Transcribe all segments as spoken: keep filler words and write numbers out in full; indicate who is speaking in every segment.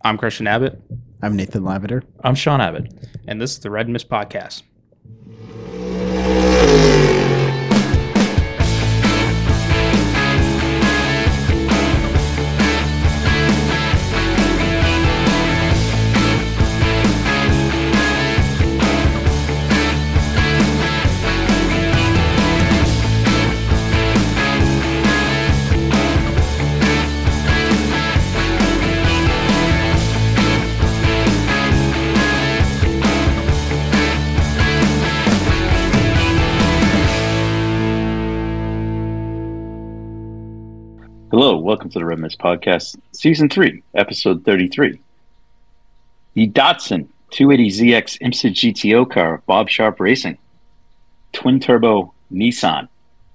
Speaker 1: I'm Christian Abbott.
Speaker 2: I'm Nathan Lavender.
Speaker 1: I'm Sean Abbott, and this is the Red Mist Podcast.
Speaker 3: Hello, welcome to the Red Mist Podcast, Season three, Episode thirty-three. The Datsun two eighty Z X IMSA G T O car, Bob Sharp Racing. Twin-turbo Nissan.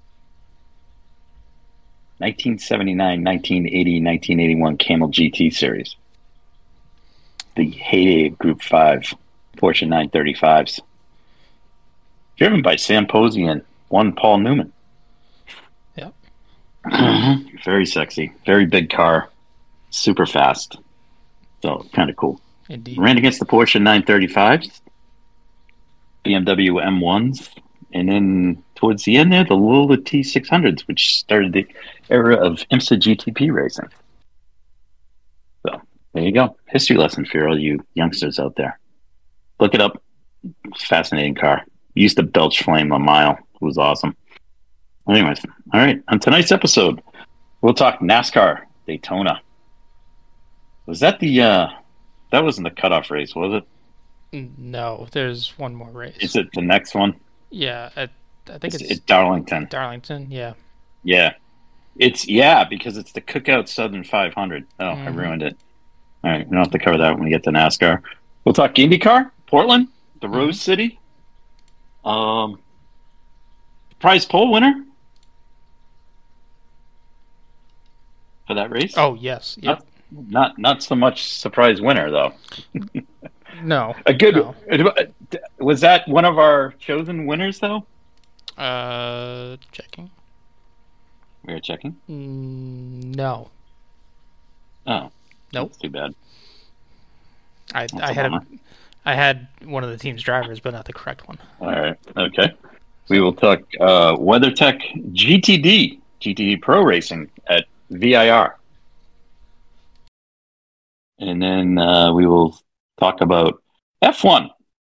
Speaker 3: nineteen seventy-nine, nineteen eighty, nineteen eighty-one Camel G T Series. The heyday of Group five Porsche nine thirty-fives. Driven by Sam Posey and one Paul Newman.
Speaker 1: Yep.
Speaker 3: Mm-hmm. Very sexy, very big car, super fast. So kind of cool.
Speaker 1: Indeed.
Speaker 3: Ran against the Porsche nine thirty-fives, B M W M ones, and then towards the end there, the Lola T six hundreds, which started the era of IMSA G T P racing. So there you go. History lesson for all you youngsters out there. Look it up. Fascinating car. Used to belch flame a mile. It was awesome. Anyways, all right. On tonight's episode, we'll talk NASCAR Daytona. Was that the, uh, that wasn't the cutoff race, was it?
Speaker 1: No, there's one more race.
Speaker 3: Is it the next one?
Speaker 1: Yeah, I, I think
Speaker 3: It's,
Speaker 1: it's,
Speaker 3: it's Darlington.
Speaker 1: Darlington, yeah.
Speaker 3: Yeah. It's, yeah, because it's the Cookout Southern five hundred. Oh,
Speaker 1: Mhm.
Speaker 3: I ruined it. All right. We don't have to cover that when we get to NASCAR. We'll talk IndyCar, Portland, the Rose City. Um, prize pole winner for that race.
Speaker 1: Oh, yes, yep.
Speaker 3: Not, not, not so much surprise winner, though.
Speaker 1: No.
Speaker 3: A good
Speaker 1: no.
Speaker 3: Was that one of our chosen winners, though?
Speaker 1: Uh, checking.
Speaker 3: We were checking.
Speaker 1: Mm, no.
Speaker 3: Oh,
Speaker 1: Nope.
Speaker 3: that's too bad.
Speaker 1: I,
Speaker 3: That's
Speaker 1: I
Speaker 3: a
Speaker 1: had a,
Speaker 3: bummer.
Speaker 1: I had one of the team's drivers, but not the correct one.
Speaker 3: All right. Okay. We will talk uh, WeatherTech G T D, G T D Pro Racing at V I R. And then uh, we will talk about F one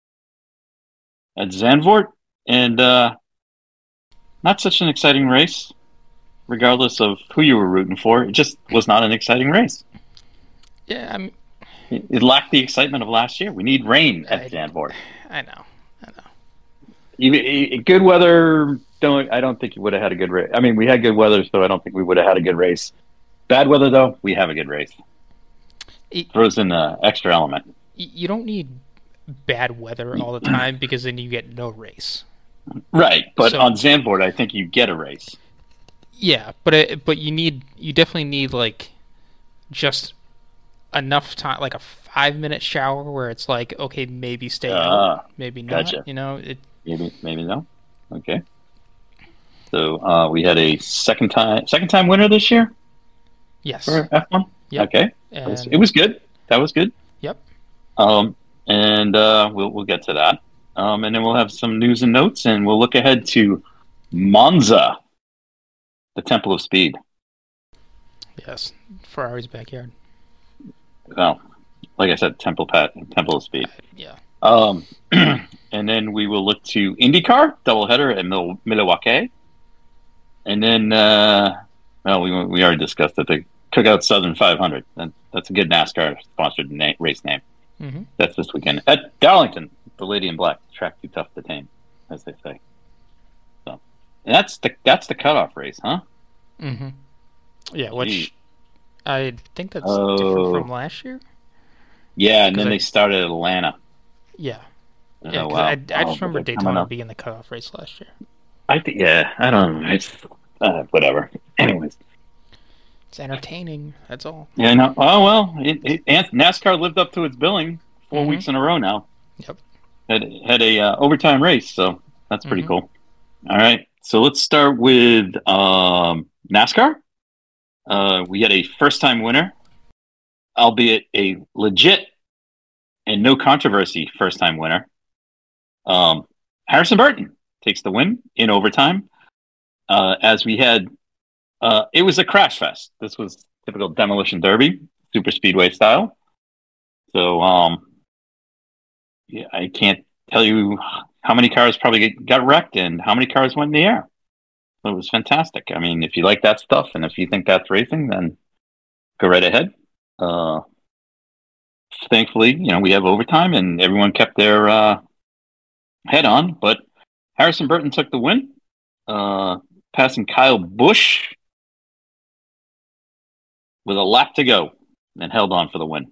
Speaker 3: at Zandvoort. And uh, not such an exciting race, regardless of who you were rooting for. It just was not an exciting race.
Speaker 1: Yeah, I'm,
Speaker 3: It, it lacked the excitement of last year. We need rain at
Speaker 1: I-
Speaker 3: Zandvoort.
Speaker 1: I know, I know.
Speaker 3: You, you- good weather, don't I don't think you would have had a good race. I mean, we had good weather, so I don't think we would have had a good race. Bad weather, though, we have a good race.
Speaker 1: It-
Speaker 3: Throws in an extra element.
Speaker 1: Y- You don't need bad weather all the time because then you get no race.
Speaker 3: Right, but
Speaker 1: So-
Speaker 3: on Zandvoort, I think you get a race.
Speaker 1: Yeah, but it, but you need you definitely need like just enough time, like a five minute shower where it's like, okay, maybe stay out,
Speaker 3: Ah,
Speaker 1: maybe not.
Speaker 3: gotcha.
Speaker 1: You know, it.
Speaker 3: Maybe, maybe no. Okay. So uh, we had a second time, second time winner this year
Speaker 1: Yes.
Speaker 3: for F one.
Speaker 1: Yep.
Speaker 3: Okay, It was-
Speaker 1: And,
Speaker 3: it was good. That was good.
Speaker 1: Yep.
Speaker 3: Um, and uh, we'll we'll get to that. Um, and then we'll have some news and notes, and we'll look ahead to Monza, the Temple of Speed.
Speaker 1: Yes. Ferrari's backyard.
Speaker 3: Well, like I said, Temple Pat, Temple of Speed.
Speaker 1: Yeah.
Speaker 3: Um, and then we will look to IndyCar doubleheader at Mil- Milwaukee, and then uh, well, we we already discussed it. The Cookout Southern five hundred. That, that's a good NASCAR sponsored na- race name.
Speaker 1: Mm-hmm.
Speaker 3: That's this weekend at Darlington. The Lady in Black, track too tough to tame, as they say. So, and that's the that's the cutoff race, huh?
Speaker 1: Mm-hmm. Yeah,
Speaker 3: Gee.
Speaker 1: which I think that's
Speaker 3: Oh.
Speaker 1: different from last year.
Speaker 3: Yeah, and then
Speaker 1: 'Cause I-
Speaker 3: they started at Atlanta.
Speaker 1: Yeah.
Speaker 3: Oh,
Speaker 1: Yeah, 'cause
Speaker 3: wow.
Speaker 1: I, I
Speaker 3: Oh,
Speaker 1: just
Speaker 3: but
Speaker 1: remember
Speaker 3: they're coming
Speaker 1: Daytona
Speaker 3: up.
Speaker 1: being the cutoff race last year.
Speaker 3: I think, yeah, I don't know. It's uh, whatever. Anyways,
Speaker 1: It's entertaining. That's all.
Speaker 3: yeah, no. Oh well, it, it, and NASCAR lived up to its billing 4
Speaker 1: Mhm.
Speaker 3: weeks in a row now.
Speaker 1: Yep.
Speaker 3: Had had a uh, overtime race, so that's pretty
Speaker 1: Mhm.
Speaker 3: cool. All right, so let's start with um, NASCAR. Uh, we had a first time winner albeit a legit and no controversy first time winner. Um, Harrison Burton takes the win in overtime. Uh, as we had, uh, it was a crash fest. This was typical demolition derby, super speedway style. So, um, yeah, I can't tell you how many cars probably got wrecked and how many cars went in the air. So it was fantastic. I mean, if you like that stuff and if you think that's racing, then go right ahead. Uh, thankfully, you know, we have overtime and everyone kept their uh, head on, but Harrison Burton took the win, uh, passing Kyle Busch with a lap to go and held on for the win.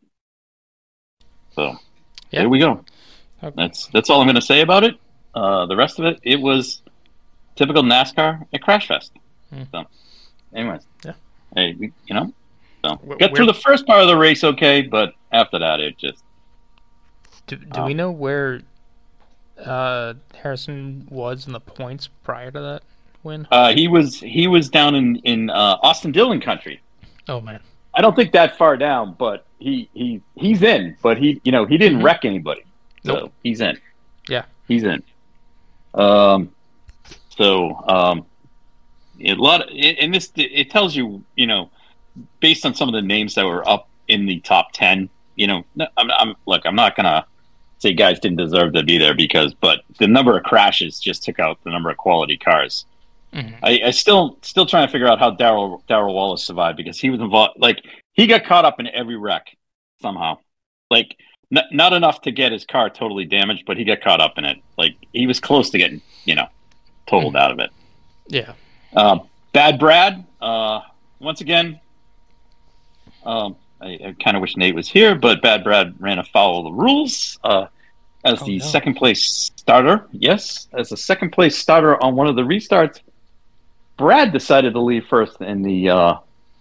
Speaker 3: So yep. There we go. Okay. That's that's all I'm going to say about it. Uh, the rest of it, it was typical NASCAR at Crash Fest. Mm. So, anyways, yeah, hey, you know, so We're, got through the first part of the race okay, but after that, it just.
Speaker 1: Do, do um, we know where uh, Harrison was in the points prior to that win?
Speaker 3: Uh, he was he was down in in uh, Austin Dillon country.
Speaker 1: Oh man.
Speaker 3: I don't think that far down, but he, he he's in. But he you know he didn't mm-hmm. wreck anybody, so nope. he's in.
Speaker 1: Yeah,
Speaker 3: he's in. Um, so um, a lot of, and this it tells you you know based on some of the names that were up in the top ten. You know, I'm, I'm look, I'm not gonna say guys didn't deserve to be there because, but the number of crashes just took out the number of quality cars. Mm-hmm. I, I still still trying to figure out how Darrell Darrell Wallace survived because he was involved. Like he got caught up in every wreck somehow. Like n- not enough to get his car totally damaged, but he got caught up in it. Like he was close to getting you know totaled mm-hmm. out of it.
Speaker 1: Yeah.
Speaker 3: Um, Bad Brad. Uh, once again, um, I, I kind of wish Nate was here, but Bad Brad ran afoul of the rules. Uh, as oh, the no. second place starter, yes, as the second place starter on one of the restarts. Brad decided to leave first in the uh,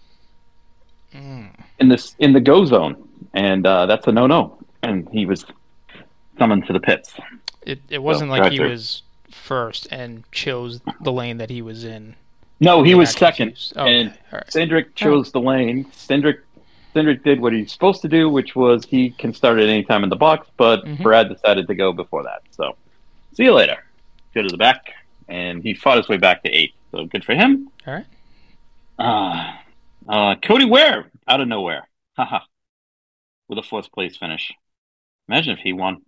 Speaker 3: mm. in this in the go zone, and uh, that's a no no. And he was summoned to the pits.
Speaker 1: It it wasn't so, like he through. was first and chose the lane that he was in.
Speaker 3: No, he was second,
Speaker 1: oh,
Speaker 3: and
Speaker 1: okay. right.
Speaker 3: Cindric chose oh. the lane. Cindric Cindric did what he's supposed to do, which was he can start at any time in the box, but mm-hmm. Brad decided to go before that. So, see you later. Go to the back, and he fought his way back to eighth. So good for him.
Speaker 1: All right.
Speaker 3: Uh, uh, Cody Ware, out of nowhere. Haha. With a fourth place finish. Imagine if he won.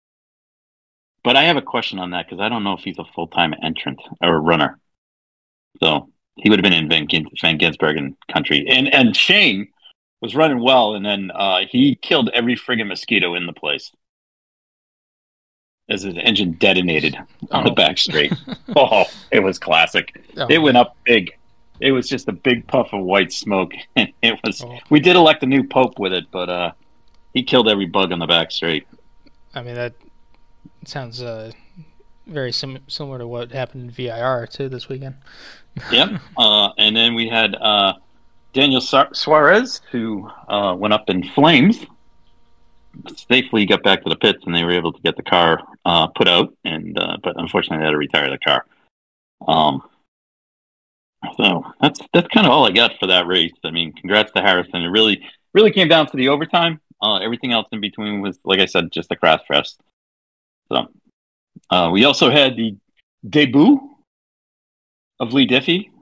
Speaker 3: But I have a question on that because I don't know if he's a full-time entrant or a runner. So he would have been in Van, Gins- Van Ginsbergen country. And and Shane was running well, and then uh, he killed every friggin' mosquito in the place. As his engine detonated on oh. the back straight. Oh, it was classic. Oh. It went up big. It was just a big puff of white smoke. It was. Oh. We did elect a new pope with it, but uh, he killed every bug on the back straight.
Speaker 1: I mean, that sounds uh, very sim- similar to what happened in V I R, too, this weekend.
Speaker 3: Yep. Uh, and then we had uh, Daniel Su- Suarez, who uh, went up in flames. Safely got back to the pits and they were able to get the car uh, put out, and uh, but unfortunately they had to retire the car. Um, so that's that's kind of all I got for that race. I mean, congrats to Harrison. It really really came down to the overtime. Uh, everything else in between was, like I said, just a crash fest. So uh, we also had the debut of Lee Diffie,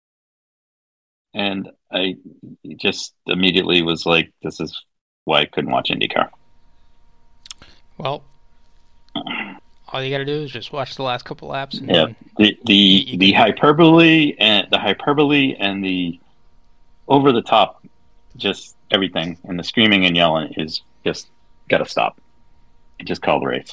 Speaker 3: and I just immediately was like, "This is why I couldn't watch IndyCar."
Speaker 1: Well, all you got to do is just watch the last couple laps. And
Speaker 3: yeah, the the, the hyperbole and the hyperbole and the over the top, just everything, and the screaming and yelling is just got to stop. Just call the race.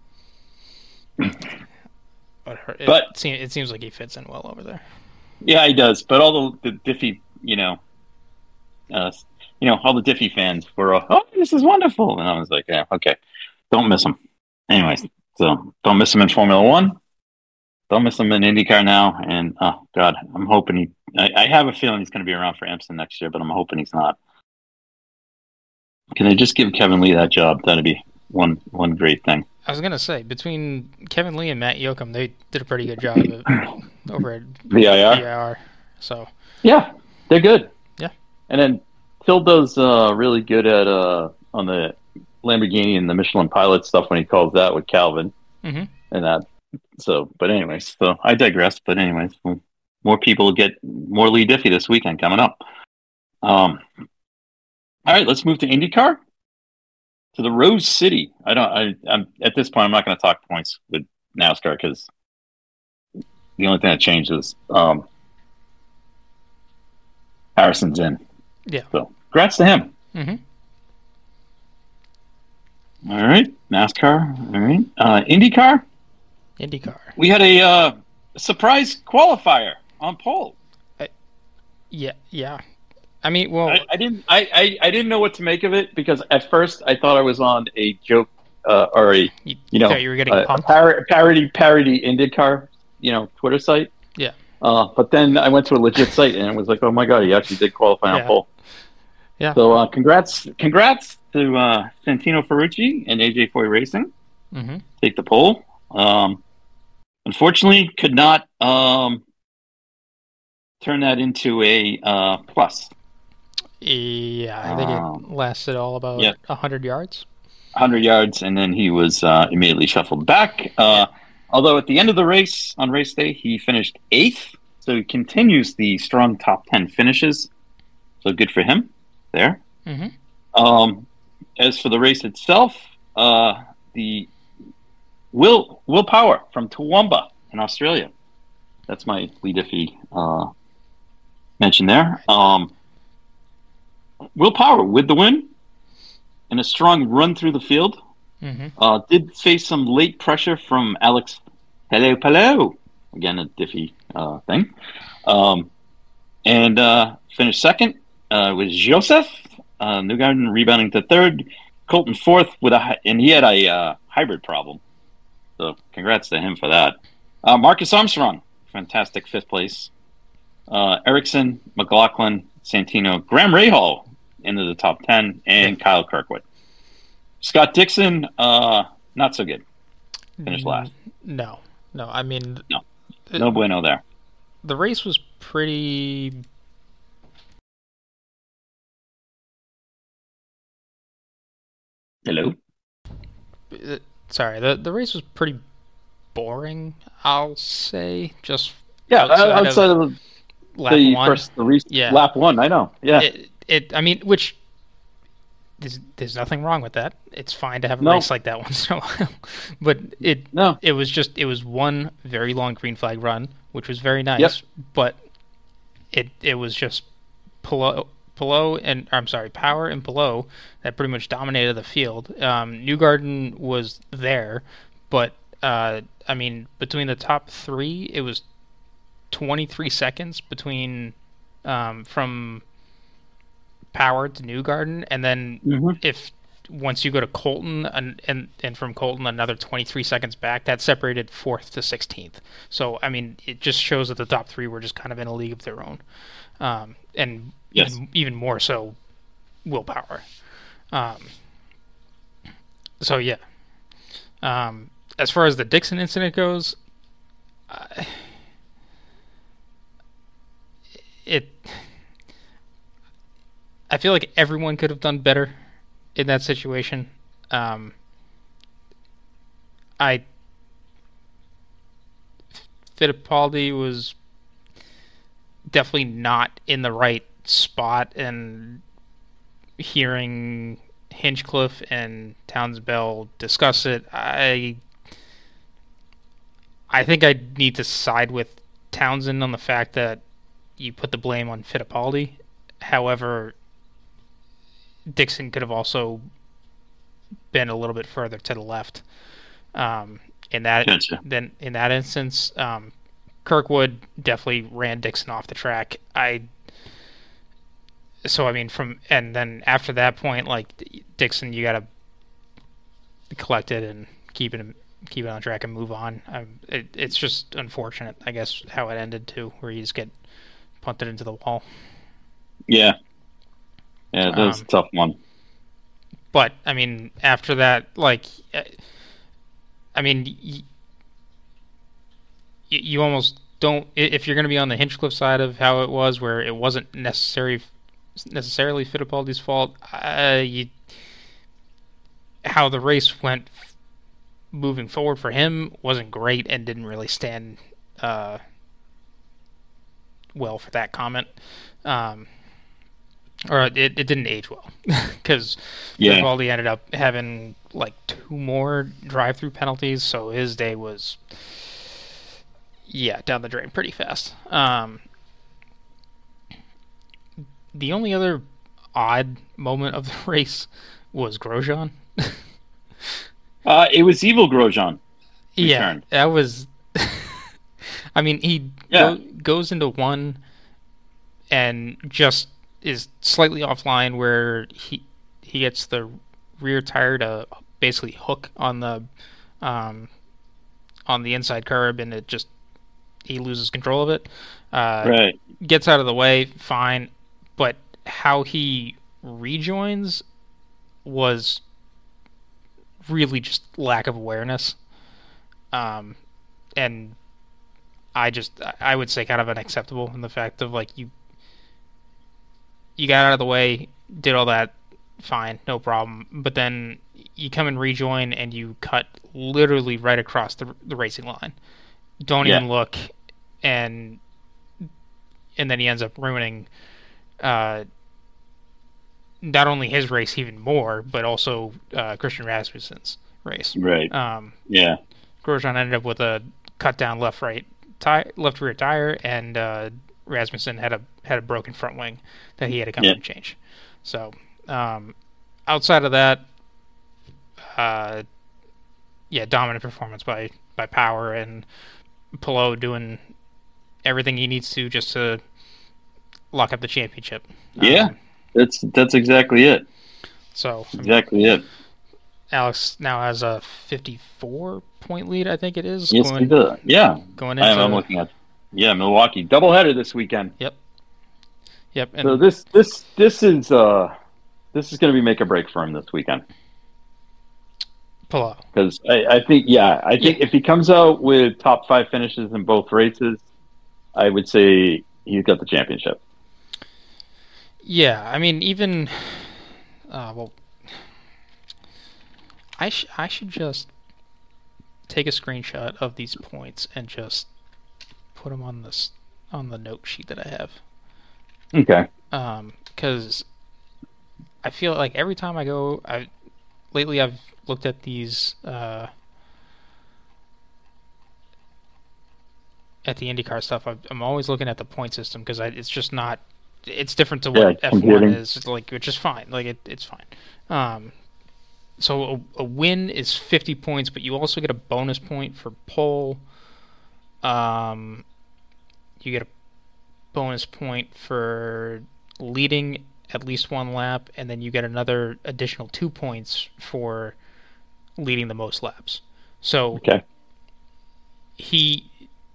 Speaker 1: But it, but seems, it seems like he fits in well over there.
Speaker 3: Yeah, he does. But all the, the Diffie, you know, uh, you know, all the Diffie fans were, oh, this is wonderful, and I was like, yeah, okay. Don't miss him. Anyways, so don't miss him in Formula One. Don't miss him in IndyCar now. And, oh, God, I'm hoping he... I, I have a feeling he's going to be around for IMSA next year, but I'm hoping he's not. Can they just give Kevin Lee that job? That'd be one one great thing.
Speaker 1: I was going to say, between Kevin Lee and Matt Yoakum, they did a pretty good job of, over at
Speaker 3: V I R.
Speaker 1: V I R. So.
Speaker 3: Yeah, they're good.
Speaker 1: Yeah.
Speaker 3: And then Tildo's uh, really good at uh, on the Lamborghini and the Michelin Pilot stuff when he calls that with Calvin
Speaker 1: Mm-hmm.
Speaker 3: and that. So, but anyways, so I digress. But anyways, well, more people get more Lee Diffie this weekend coming up. Um, all right, let's move to IndyCar, to the Rose City. I don't. I, I'm at this point. I'm not going to talk points with NASCAR because the only thing that changed was um, Harrison's in.
Speaker 1: Yeah.
Speaker 3: So, congrats to him.
Speaker 1: Mm-hmm.
Speaker 3: All right, NASCAR. All right, uh, IndyCar.
Speaker 1: IndyCar.
Speaker 3: We had a uh, surprise qualifier on pole.
Speaker 1: Yeah, yeah. I mean, well,
Speaker 3: I, I didn't. I, I, I didn't know what to make of it because at first I thought I was on a joke uh, or a
Speaker 1: you,
Speaker 3: you know
Speaker 1: thought you were getting
Speaker 3: a, a
Speaker 1: punked.
Speaker 3: par- parody parody IndyCar you know Twitter site.
Speaker 1: Yeah.
Speaker 3: Uh, but then I went to a legit site and it was like, oh my god, he actually did qualify on
Speaker 1: Yeah.
Speaker 3: pole.
Speaker 1: Yeah.
Speaker 3: So uh, congrats, congrats to uh, Santino Ferrucci and A J Foy Racing.
Speaker 1: Mm-hmm.
Speaker 3: Take the pole. Um, unfortunately, could not um, turn that into a uh, plus.
Speaker 1: Yeah, I think
Speaker 3: Um,
Speaker 1: it lasted all about
Speaker 3: yeah.
Speaker 1: a hundred yards.
Speaker 3: one hundred yards, and then he was uh, immediately shuffled back. Uh, although at the end of the race, on race day, he finished eighth, so he continues the strong top ten finishes. So good for him there.
Speaker 1: Mm-hmm.
Speaker 3: Um, as for the race itself, uh, the Will Will Power from Toowoomba in Australia. That's my Lee Diffie uh, mention there. Um, Will Power with the win and a strong run through the field.
Speaker 1: Mm-hmm.
Speaker 3: Uh, did face some late pressure from Alex Hello Hello. Again, a Diffie uh, thing. Um, and uh, finished second uh, was Joseph uh, Newgarden rebounding to third. Colton fourth with a hy- and he had a uh, hybrid problem. So congrats to him for that. Uh, Marcus Armstrong, fantastic fifth place. Uh, Ericsson, McLaughlin, Santino, Graham Rahal into the top ten, and Kyle Kirkwood. Scott Dixon, uh, not so good. Finished last.
Speaker 1: No, no. I mean,
Speaker 3: No.
Speaker 1: it-
Speaker 3: No bueno there.
Speaker 1: the race was pretty.
Speaker 3: Hello?
Speaker 1: uh, Sorry, the the race was pretty boring. I'll say just
Speaker 3: Yeah,
Speaker 1: outside of
Speaker 3: outside of,
Speaker 1: lap
Speaker 3: the
Speaker 1: one.
Speaker 3: first the re-
Speaker 1: Yeah.
Speaker 3: lap one, I know. Yeah.
Speaker 1: It, it. I mean, which there's there's nothing wrong with that. It's fine to have a
Speaker 3: No.
Speaker 1: race like that once in a while. But it
Speaker 3: no.
Speaker 1: it was just it was one very long green flag run, which was very nice.
Speaker 3: Yep.
Speaker 1: But it it was just Pillow, Pillow and I'm sorry, Power and Pillow that pretty much dominated the field. Um, Newgarden was there, but uh, I mean, between the top three, it was twenty-three seconds between um, from Power to Newgarden, and then
Speaker 3: Mhm.
Speaker 1: if once you go to Colton and, and and from Colton another twenty-three seconds back, that separated fourth to sixteenth. So I mean, it just shows that the top three were just kind of in a league of their own, um, and
Speaker 3: Yes.
Speaker 1: even, even more so, Willpower. Um, so yeah. Um, as far as the Dixon incident goes, I, it. I feel like everyone could have done better in that situation. Um, I Fittipaldi was definitely not in the right spot, and hearing Hinchcliffe and Townsbell discuss it, I I think I need to side with Townsend on the fact that you put the blame on Fittipaldi. However, Dixon could have also been a little bit further to the left. Um, in that,
Speaker 3: Gotcha.
Speaker 1: then in that instance, um, Kirkwood definitely ran Dixon off the track. I so I mean from and then after that point, like Dixon, you gotta collect it and keep it keep it on track and move on. Um, it, it's just unfortunate, I guess, how it ended too, where you just get punted into the wall.
Speaker 3: Yeah. Yeah, that was
Speaker 1: Um,
Speaker 3: a tough one.
Speaker 1: But I mean, after that, like, uh, I mean, y- y- you almost don't. i- If you're going to be on the Hinchcliffe side of how it was, where it wasn't necessary necessarily Fittipaldi's fault. Uh, you, how the race went moving forward for him wasn't great and didn't really stand uh, well for that comment. Um, or it, it didn't age well because
Speaker 3: yeah.
Speaker 1: Fittipaldi ended up having like two more drive-through penalties, so his day was yeah down the drain pretty fast. Um, the only other odd moment of the race was Grosjean.
Speaker 3: uh, it was evil Grosjean.
Speaker 1: Yeah, returned. That was. I mean, he
Speaker 3: yeah.
Speaker 1: go, goes into one and just is slightly offline where he he gets the rear tire to basically hook on the um, on the inside curb, and it just he loses control of it. Uh,
Speaker 3: right.
Speaker 1: Gets out of the way, fine, but how he rejoins was really just lack of awareness. Um, and I just I would say kind of unacceptable in the fact of like you you got out of the way, did all that, fine, no problem, but then you come and rejoin and you cut literally right across the the racing line. Don't
Speaker 3: yeah.
Speaker 1: even look, and and then he ends up ruining uh, not only his race even more, but also uh, Christian Rasmussen's race.
Speaker 3: Right.
Speaker 1: Um,
Speaker 3: yeah.
Speaker 1: Grosjean ended up with a cut down left right tire, left rear tire, and uh, Rasmussen had a had a broken front wing that he had to come
Speaker 3: yeah.
Speaker 1: and change. So um, outside of that, uh, yeah, dominant performance by by Power, and Palou doing everything he needs to just to lock up the championship.
Speaker 3: Yeah,
Speaker 1: um,
Speaker 3: that's that's exactly it.
Speaker 1: So
Speaker 3: exactly I mean, it.
Speaker 1: Alex now has a fifty-four point lead, I think it is.
Speaker 3: Yes, going, he does. Yeah,
Speaker 1: going into,
Speaker 3: I am, I'm looking at. Yeah, Milwaukee doubleheader this weekend.
Speaker 1: Yep. Yep. And
Speaker 3: so this this this is uh this is going to be make or break for him this weekend.
Speaker 1: Palou.
Speaker 3: Because I, I think yeah I think yeah. if he comes out with top five finishes in both races, I would say he's got the championship.
Speaker 1: Yeah, I mean even uh, well. I sh- I should just take a screenshot of these points and just put them on this on the note sheet that I have.
Speaker 3: Okay.
Speaker 1: Um, because I feel like every time I go, I lately I've looked at these uh, at the IndyCar stuff. I've, I'm always looking at the point system because it's just not. It's different to what
Speaker 3: yeah,
Speaker 1: F one is, like, which is fine. Like it, it's fine. Um. So a, a win is fifty points, but you also get a bonus point for pole. Um, you get a bonus point for leading at least one lap, and then you get another additional two points for leading the most laps. So
Speaker 3: okay.
Speaker 1: he,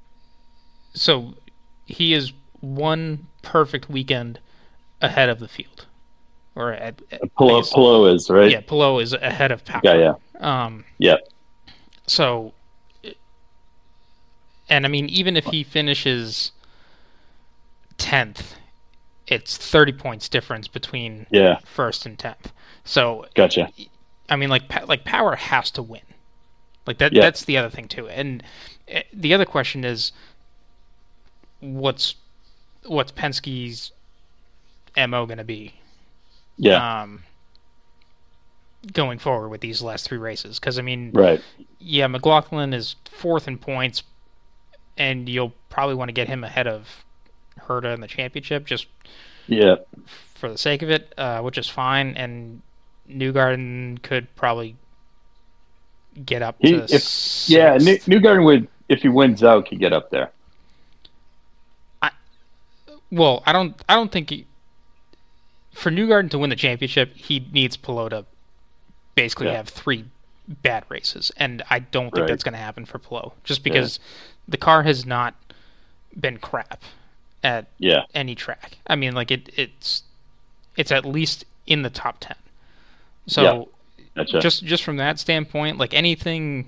Speaker 1: so he is one perfect weekend ahead of the field. Or at, at
Speaker 3: Palou, Palou is, right?
Speaker 1: Yeah, Palou is ahead of Power.
Speaker 3: Yeah, yeah.
Speaker 1: Um,
Speaker 3: yeah.
Speaker 1: So, and I mean, even if he finishes tenth, it's thirty points difference between
Speaker 3: yeah.
Speaker 1: first and tenth. So,
Speaker 3: gotcha.
Speaker 1: I mean, like, like Power has to win. Like that.
Speaker 3: Yeah.
Speaker 1: That's the other thing too. And the other question is, what's what's Penske's M O going to be?
Speaker 3: Yeah.
Speaker 1: Um, going forward with these last three races, because I mean,
Speaker 3: right?
Speaker 1: Yeah, McLaughlin is fourth in points, and you'll probably want to get him ahead of Herta in the championship, just
Speaker 3: yeah,
Speaker 1: for the sake of it, uh, which is fine. And Newgarden could probably get up
Speaker 3: he,
Speaker 1: to
Speaker 3: if, yeah. New, Newgarden would, if he wins out, could get up there.
Speaker 1: I well, I don't, I don't think. He, For Newgarden to win the championship, he needs Palou to basically
Speaker 3: yeah.
Speaker 1: have three bad races, and I don't think
Speaker 3: right.
Speaker 1: that's going to happen for Palou, just because yeah. the car has not been crap at
Speaker 3: yeah.
Speaker 1: any track. I mean, like it, it's it's at least in the top ten. So
Speaker 3: yeah. Gotcha.
Speaker 1: just just from that standpoint, like anything,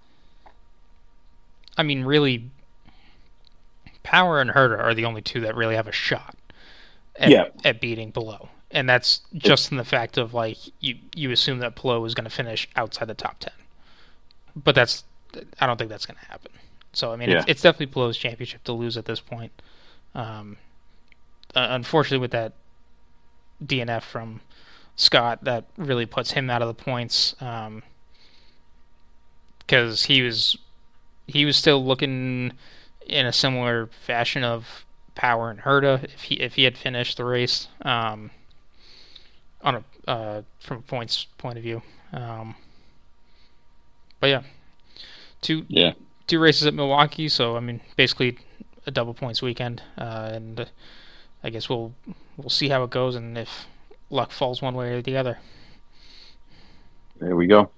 Speaker 1: I mean, really, Power and Herta are the only two that really have a shot. at,
Speaker 3: yeah.
Speaker 1: at beating Below. And that's just in the fact of, like, you, you assume that Palou was going to finish outside the top ten. But that's, I don't think that's going to happen. So, I mean, yeah. it's, it's definitely Palou's championship to lose at this point. Um, uh, unfortunately, with that D N F from Scott, that really puts him out of the points. Um, because he was, he was still looking in a similar fashion of Power and Herta if he if he had finished the race. Um, on a uh, from a points point of view, um, but yeah, two
Speaker 3: yeah
Speaker 1: two races at Milwaukee, so I mean basically a double points weekend, uh, and uh, I guess we'll we'll see how it goes and if luck falls one way or the other.
Speaker 3: There we go.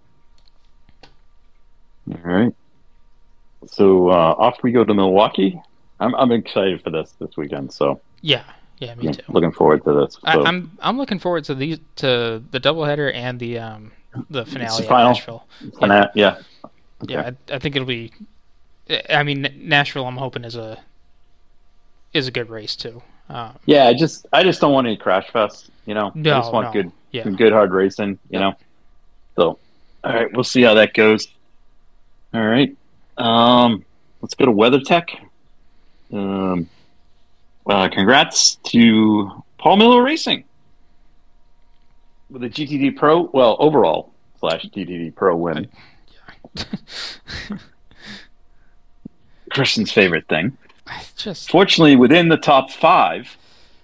Speaker 3: All right, so uh, off we go to Milwaukee. I'm I'm excited for this this weekend. So
Speaker 1: yeah. Yeah, me
Speaker 3: yeah,
Speaker 1: too.
Speaker 3: Looking forward to this. So.
Speaker 1: I, I'm I'm looking forward to these to the doubleheader and the um the finale at
Speaker 3: final.
Speaker 1: Nashville.
Speaker 3: Yeah, yeah,
Speaker 1: okay. yeah I, I think it'll be. I mean, Nashville. I'm hoping is a is a good race too. Um,
Speaker 3: yeah, I just I just don't want any crash fest. You know,
Speaker 1: no,
Speaker 3: I just want
Speaker 1: no.
Speaker 3: good,
Speaker 1: yeah.
Speaker 3: some good hard racing. You yep. know, so all right, we'll see how that goes. All right, um, let's go to WeatherTech. Um. Uh, congrats to Paul Miller Racing with a G T D Pro, well, overall slash G T D Pro win. I, yeah. Christian's favorite thing.
Speaker 1: I just
Speaker 3: Fortunately, within the top five,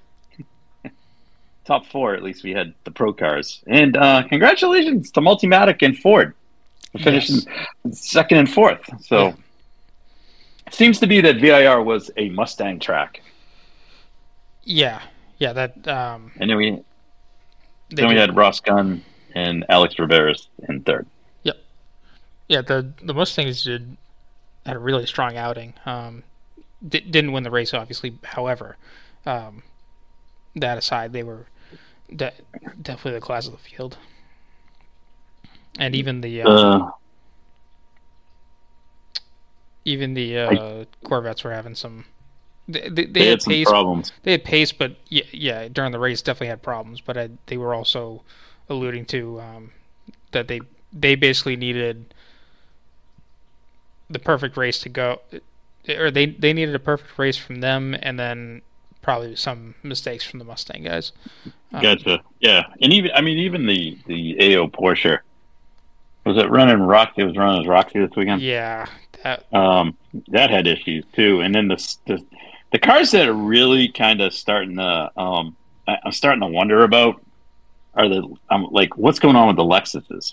Speaker 3: top four at least, we had the Pro cars. And uh, congratulations to Multimatic and Ford for finishing yes. second and fourth. So yeah. It seems to be that V I R was a Mustang track.
Speaker 1: Yeah, yeah, that. Um,
Speaker 3: and then we, then we had Ross Gunn and Alex Riveras in third.
Speaker 1: Yep. Yeah, the the Mustangs did had a really strong outing. Um, di- didn't win the race, obviously. However, um, that aside, they were de- definitely the class of the field, and even the uh, uh, even the uh, I, Corvettes were having some. They, they, they,
Speaker 3: they had, had some
Speaker 1: pace,
Speaker 3: problems.
Speaker 1: They had pace, but yeah, yeah, during the race definitely had problems. But I, they were also alluding to um, that they they basically needed the perfect race to go, or they they needed a perfect race from them, and then probably some mistakes from the Mustang guys. Um,
Speaker 3: gotcha. Yeah, and even I mean even the the A O Porsche was it running rock? It was running as Roxy this weekend.
Speaker 1: Yeah, that
Speaker 3: um that had issues too, and then the the The cars that are really kind of starting to, um, I, I'm starting to wonder about are the, um, like, what's going on with the Lexuses?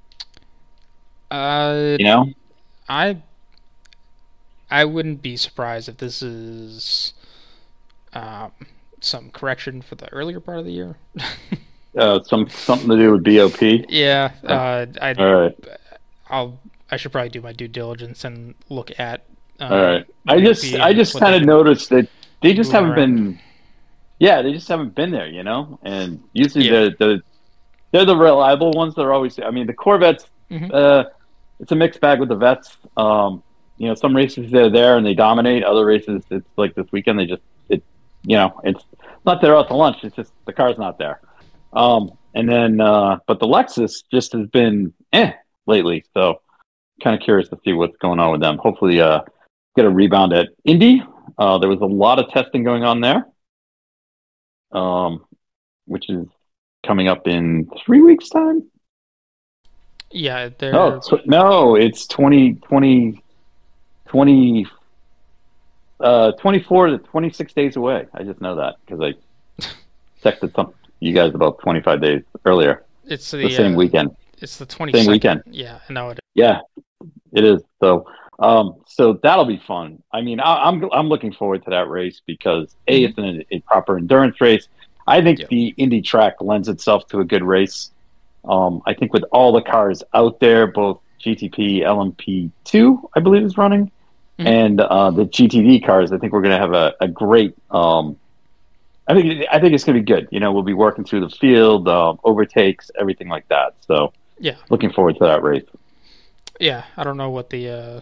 Speaker 1: Uh,
Speaker 3: you know,
Speaker 1: I, I wouldn't be surprised if this is, um, some correction for the earlier part of the year.
Speaker 3: uh, some something to do with B O P.
Speaker 1: Yeah, uh, I.
Speaker 3: All right.
Speaker 1: I'll. I should probably do my due diligence and look at. Um,
Speaker 3: All right. I just I just kind of noticed that they just haven't around. been yeah, they just haven't been there, you know? And usually yeah. the, the they're the reliable ones that are always I mean the Corvettes mm-hmm. uh it's a mixed bag with the vets. Um you know, some races they're there and they dominate, other races it's like this weekend they just it you know, it's not they're out to lunch, it's just the car's not there. Um and then uh but the Lexus just has been eh lately. So kind of curious to see what's going on with them. Hopefully uh get a rebound at Indy. Uh, there was a lot of testing going on there, um, which is coming up in three weeks' time.
Speaker 1: Yeah, there.
Speaker 3: No, tw- no, it's twenty, twenty, twenty, uh, twenty-four to twenty-six days away. I just know that because I texted some you guys about twenty-five days earlier.
Speaker 1: It's the,
Speaker 3: the same
Speaker 1: uh,
Speaker 3: weekend.
Speaker 1: It's the twenty-second.
Speaker 3: Same weekend.
Speaker 1: Yeah, I know it is.
Speaker 3: Yeah, it is. So. Um, so that'll be fun. I mean, I, I'm I'm looking forward to that race because A, it's an, a proper endurance race. I think yep. the Indy track lends itself to a good race. Um, I think with all the cars out there, both G T P, L M P two, I believe is running, mm-hmm. and uh, the G T D cars, I think we're going to have a, a great. Um, I think I think it's going to be good. You know, we'll be working through the field, uh, overtakes, everything like that. So
Speaker 1: yeah,
Speaker 3: looking forward to that race.
Speaker 1: Yeah, I don't know what the. Uh...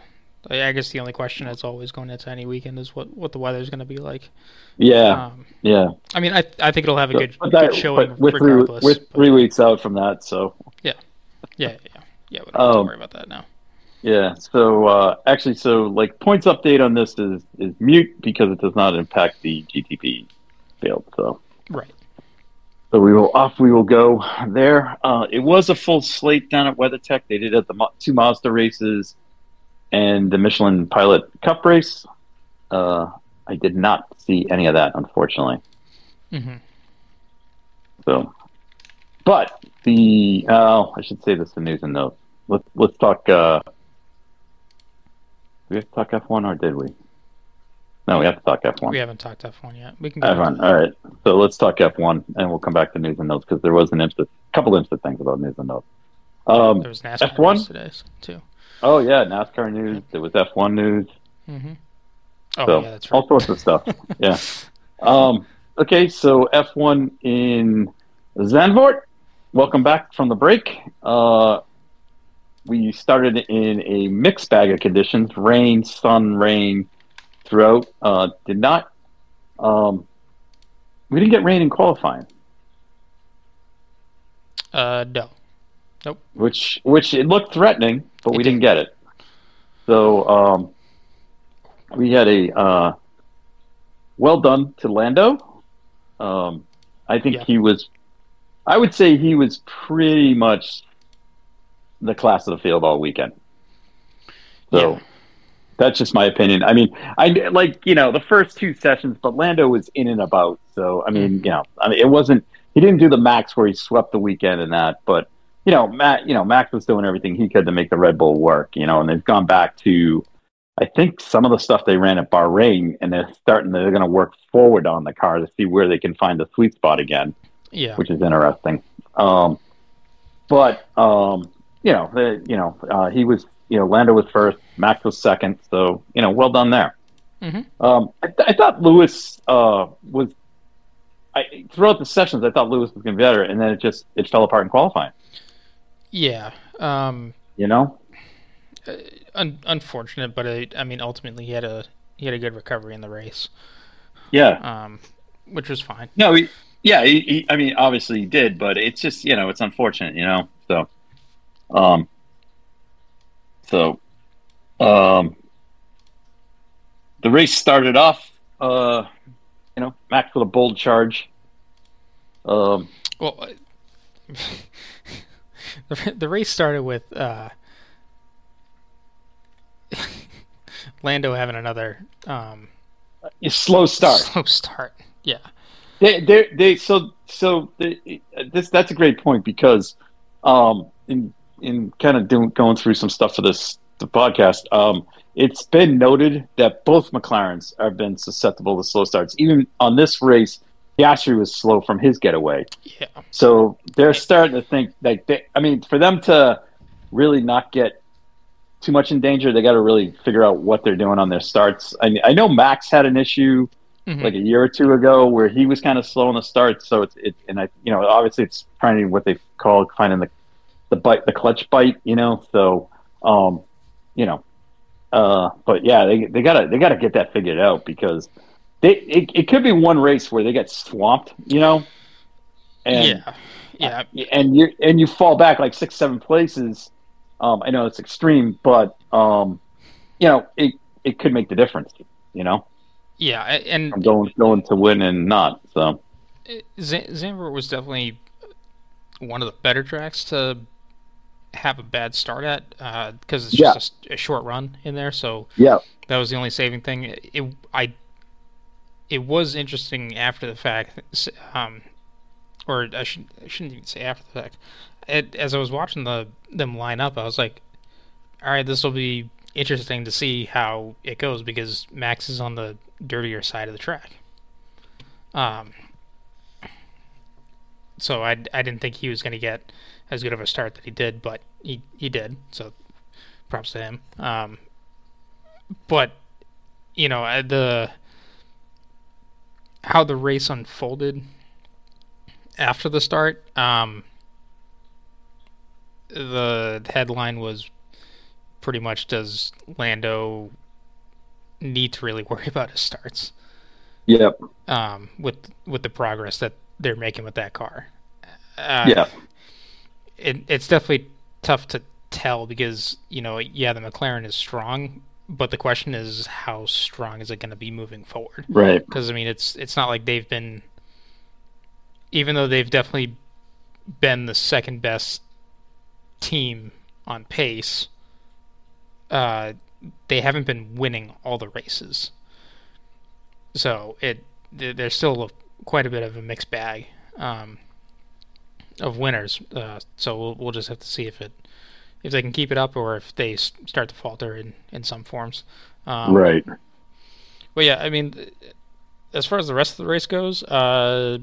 Speaker 1: I I guess the only question that's always going into any weekend is what, what the weather's going to be like.
Speaker 3: Yeah,
Speaker 1: Um,
Speaker 3: yeah.
Speaker 1: I mean, I I think it'll have a
Speaker 3: So,
Speaker 1: good
Speaker 3: but,
Speaker 1: good
Speaker 3: that,
Speaker 1: showing
Speaker 3: but we're three
Speaker 1: regardless.
Speaker 3: we're
Speaker 1: But
Speaker 3: three weeks out from that, so
Speaker 1: yeah, yeah, yeah, yeah. We don't have to
Speaker 3: um,
Speaker 1: worry about that now.
Speaker 3: yeah. So uh, actually, so like points update on this is is mute because it does not impact the G T P field. So
Speaker 1: Right.
Speaker 3: so we will off we will go there. Uh, it was a full slate down at WeatherTech. They did at the Mo- two Mazda races and the Michelin Pilot Cup race. Uh, I did not see any of that, unfortunately.
Speaker 1: Mm-hmm.
Speaker 3: So, but the uh, I should say this in news and notes. Let's let's talk. Uh, do we have to talk F one or did we? No, we have to talk F one.
Speaker 1: We haven't talked F one yet. We can go
Speaker 3: F one. All right. So let's talk F one, and we'll come back to news and notes because there was an instant, couple instant things about news and notes. Um,
Speaker 1: There was NASCAR
Speaker 3: F one
Speaker 1: news today too.
Speaker 3: Oh yeah, NASCAR news. There was F one news.
Speaker 1: Mm-hmm. Oh
Speaker 3: So
Speaker 1: yeah, that's right.
Speaker 3: all sorts of stuff. Yeah. Um, okay, so F one in Zandvoort. Welcome back from the break. Uh, we started in a mixed bag of conditions: rain, sun, rain throughout. Uh, did not. Um, we didn't get rain in qualifying,
Speaker 1: Uh, no. Nope.
Speaker 3: which which it looked threatening, but
Speaker 1: It
Speaker 3: we
Speaker 1: did.
Speaker 3: didn't get it. So um, we had a uh, well done to Lando. Um, I think
Speaker 1: Yeah.
Speaker 3: he was. I would say he was pretty much the class of the field all weekend. So
Speaker 1: Yeah.
Speaker 3: that's just my opinion. I mean, I like you know the first two sessions, but Lando was in and about. So I mean,
Speaker 1: Mhm.
Speaker 3: you know, I mean, it wasn't. He didn't do the Max where he swept the weekend and that, but you know, Matt, you know, Max was doing everything he could to make the Red Bull work. You know, and they've gone back to, I think some of the stuff they ran at Bahrain, and they're starting. They're going to work forward on the car to see where they can find the sweet spot again.
Speaker 1: Yeah.
Speaker 3: Which is interesting. Um, but um, you know, the, you know, uh, he was, you know, Lando was first, Max was second, so you know, well done there.
Speaker 1: Mm-hmm.
Speaker 3: Um, I, th- I thought Lewis uh, was. I, throughout the sessions, I thought Lewis was going to be better, and then it just it fell apart in qualifying.
Speaker 1: Yeah. Um,
Speaker 3: You know,
Speaker 1: un- unfortunate, but it, I mean, ultimately he had a he had a good recovery in the race.
Speaker 3: yeah,
Speaker 1: Um, which was fine.
Speaker 3: no, he, yeah, he, he, I mean, obviously he did, but it's just you know, it's unfortunate, you know, so, um, so, um, the race started off. Uh, You know, Max with a bold charge. Um,
Speaker 1: Well, the the race started with uh, Lando having another um,
Speaker 3: a slow start.
Speaker 1: slow start. Yeah.
Speaker 3: They, they, they. So, so they, this that's a great point because, um, in in kind of doing going through some stuff for this the podcast, um, it's been noted that both McLarens have been susceptible to slow starts. Even on this race, Piastri was slow from his getaway.
Speaker 1: Yeah.
Speaker 3: So they're starting to think like they, I mean, for them to really not get too much in danger, they got to really figure out what they're doing on their starts. I, I know Max had an issue
Speaker 1: Mm-hmm.
Speaker 3: like a year or two ago where he was kind of slow on the start. So it's it, and I, you know, obviously it's finding what they call finding the the bite, the clutch bite, you know. So, um, you know, uh, but yeah, they they gotta they gotta get that figured out because they it, it could be one race where they get swamped, you know. And,
Speaker 1: yeah. Yeah.
Speaker 3: and you and you fall back like six, seven places. Um, I know it's extreme, but um, you know, it it could make the difference. You know,
Speaker 1: Yeah. And
Speaker 3: from going going to win and not. So
Speaker 1: Z- Zandvoort was definitely one of the better tracks to have a bad start at because uh, it's
Speaker 3: Yeah.
Speaker 1: just a, a short run in there. So
Speaker 3: yeah,
Speaker 1: that was the only saving thing. It I it was interesting after the fact, um, or I should I shouldn't even say after the fact. It, as I was watching the them line up, I was like, all right, this will be interesting to see how it goes because Max is on the dirtier side of the track. Um, so I, I didn't think he was going to get as good of a start that he did, but he, he did. So props to him. Um, but you know the how the race unfolded after the start. Um, the headline was pretty much does Lando need to really worry about his starts.
Speaker 3: Yep.
Speaker 1: Um, with with the progress that they're making with that car. Uh,
Speaker 3: yeah.
Speaker 1: It, it's definitely tough to tell because, you know, yeah, the McLaren is strong, but the question is how strong is it going to be moving forward?
Speaker 3: Right.
Speaker 1: Because, I mean, it's it's not like they've been, even though they've definitely been the second best team on pace, uh, they haven't been winning all the races. So it there's still a, quite a bit of a mixed bag um, of winners. Uh, so we'll we'll just have to see if it if they can keep it up or if they start to falter in, in some forms. Um,
Speaker 3: right.
Speaker 1: But yeah, I mean, as far as the rest of the race goes, uh,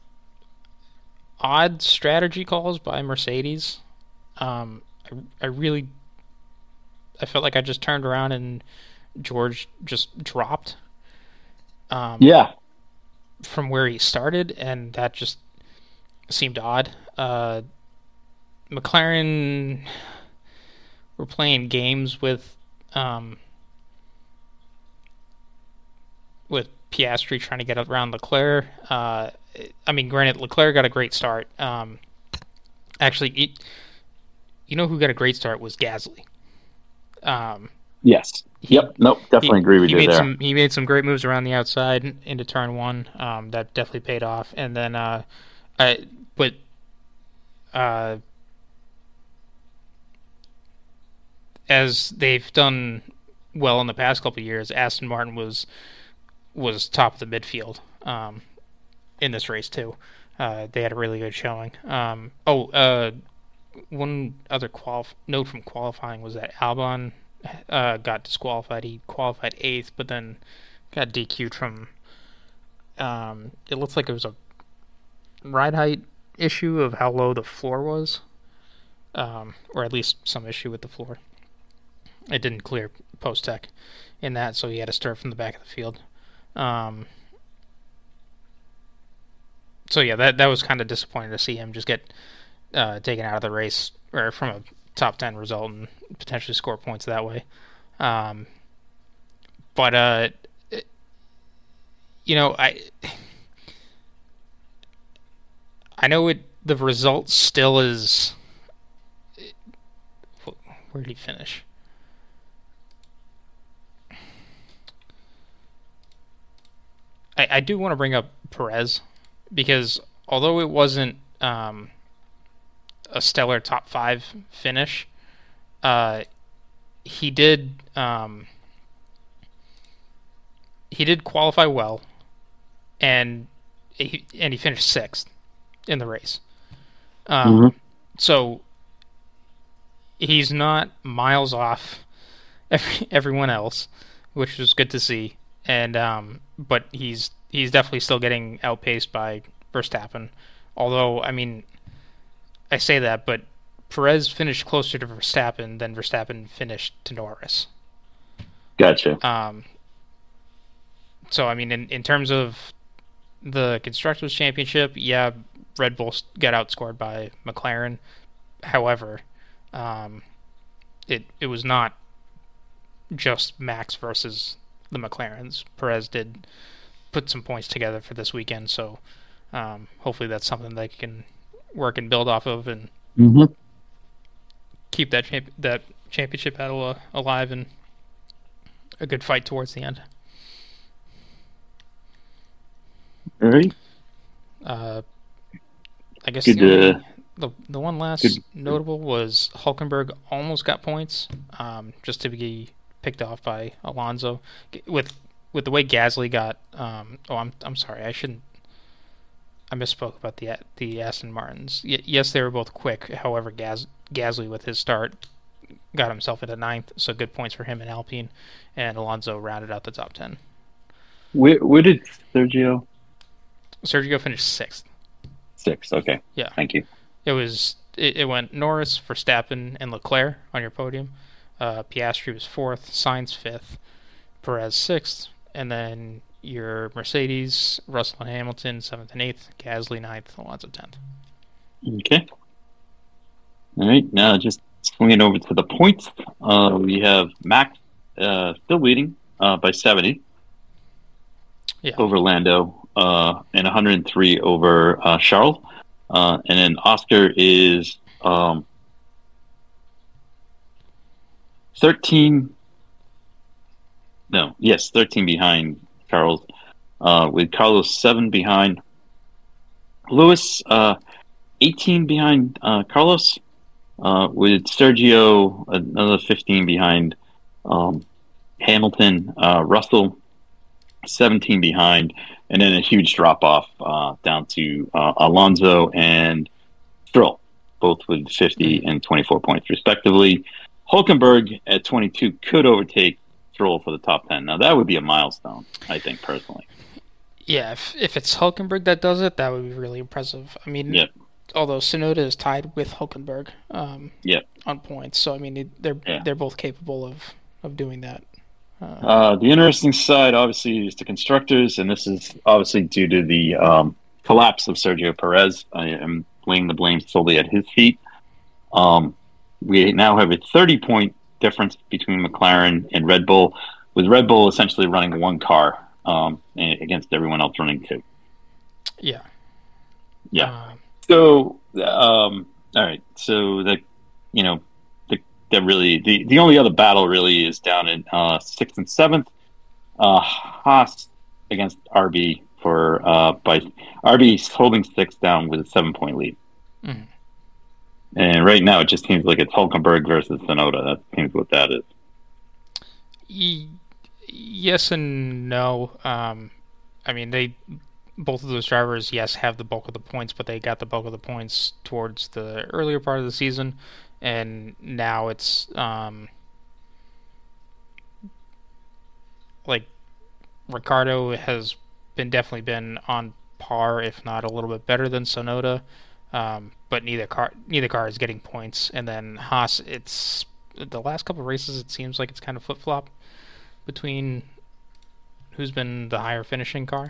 Speaker 1: odd strategy calls by Mercedes. Um, I, I really I felt like I just turned around and George just dropped. Um,
Speaker 3: yeah.
Speaker 1: From where he started, and that just seemed odd. Uh, McLaren were playing games with um, with Piastri trying to get around Leclerc. Uh, I mean, granted, Leclerc got a great start. Um, actually, it, you know who got a great start was Gasly. Um,
Speaker 3: yes.
Speaker 1: He,
Speaker 3: yep. Nope. Definitely
Speaker 1: he,
Speaker 3: agree with
Speaker 1: he
Speaker 3: you
Speaker 1: made
Speaker 3: there.
Speaker 1: Some, he made some great moves around the outside into turn one. Um, that definitely paid off. And then, uh, I, but, uh, as they've done well in the past couple of years, Aston Martin was was top of the midfield um, in this race too. Uh, they had a really good showing. Um, oh, uh, one other qualif- note from qualifying was that Albon uh, got disqualified. He qualified eighth, but then got D Q'd from. Um, it looks like it was a ride height issue of how low the floor was, um, or at least some issue with the floor. It didn't clear post-tech in that, so he had to start from the back of the field. Um, so yeah, that that was kind of disappointing to see him just get uh, taken out of the race or from a top ten result and potentially score points that way. Um, but uh, it, you know, I I know it. The result still is. Where did he finish? I, I do want to bring up Perez because although it wasn't um, a stellar top five finish, uh, he did um, he did qualify well, and he and he finished sixth in the race. Um,
Speaker 3: mm-hmm.
Speaker 1: So he's not miles off every, everyone else, which was good to see. And um, but he's he's definitely still getting outpaced by Verstappen. Although, I mean, I say that, but Perez finished closer to Verstappen than Verstappen finished to Norris.
Speaker 3: Gotcha.
Speaker 1: Um. So I mean, in in terms of the Constructors' Championship, yeah, Red Bull got outscored by McLaren. However, um, it it was not just Max versus the McLarens. Perez did put some points together for this weekend, so um, hopefully that's something they can work and build off of and
Speaker 3: mm-hmm.
Speaker 1: keep that champ- that championship battle uh, alive and a good fight towards the end.
Speaker 3: All right.
Speaker 1: Uh, I guess
Speaker 3: good,
Speaker 1: the, only,
Speaker 3: uh,
Speaker 1: the the one last
Speaker 3: good.
Speaker 1: notable was Hulkenberg almost got points, um, just to be picked off by Alonso with with the way Gasly got. Um, oh, I'm I'm sorry, I shouldn't. I misspoke about the the Aston Martins. Y- yes, they were both quick. However, Gas Gasly with his start got himself into ninth, so good points for him in Alpine, and Alonso rounded out the top ten.
Speaker 3: Where where did Sergio?
Speaker 1: Sergio finished sixth.
Speaker 3: Sixth. Okay.
Speaker 1: Yeah.
Speaker 3: Thank you.
Speaker 1: It was it, it went Norris, Verstappen, and Leclerc on your podium. Uh, Piastri was fourth, Sainz fifth, Perez sixth, and then your Mercedes, Russell and Hamilton seventh and eighth, Gasly ninth, Alonso tenth.
Speaker 3: Okay. All right. Now just Swinging over to the points, uh, we have Max uh, still leading uh, by seventy
Speaker 1: Yeah.
Speaker 3: over Lando uh, and one hundred three over uh, Charles. Uh, and then Oscar is um, thirteen. No, yes, thirteen behind Charles, uh, with Carlos seven behind. Lewis, uh, eighteen behind uh, Carlos, uh, with Sergio another fifteen behind um, Hamilton. Uh, Russell, seventeen behind, and then a huge drop off uh, down to uh, Alonso and Stroll, both with fifty and twenty-four points respectively. Hulkenberg at twenty-two could overtake Stroll for the top ten. Now that would be a milestone, I think, personally.
Speaker 1: Yeah, if if it's Hulkenberg that does it, that would be really impressive. I mean,
Speaker 3: yep.
Speaker 1: although Tsunoda is tied with Hulkenberg um,
Speaker 3: yep.
Speaker 1: on points, so I mean they're yeah. they're both capable of, of doing that.
Speaker 3: Uh, uh, the interesting side, obviously, is the constructors, and this is obviously due to the um, collapse of Sergio Perez. I am laying the blame solely at his feet. Um, we now have a thirty-point difference between McLaren and Red Bull, with Red Bull essentially running one car um, against everyone else running two.
Speaker 1: Yeah.
Speaker 3: Yeah. Uh, so, um, all right. So, the, you know, the, that really, the, the only other battle really is down in uh, sixth and seventh. Uh, Haas against R B for, uh, by R B holding six down with a seven point lead. Mm. And right now, it just seems like it's Hulkenberg versus Tsunoda. That seems what that is.
Speaker 1: E- yes and no. Um, I mean, they both of those drivers, yes, have the bulk of the points, but they got the bulk of the points towards the earlier part of the season, and now it's um, like Ricciardo has been definitely been on par, if not a little bit better than Tsunoda. Um, but neither car neither car is getting points, and then Haas, it's the last couple of races. It seems like it's kind of flip flop between who's been the higher finishing car.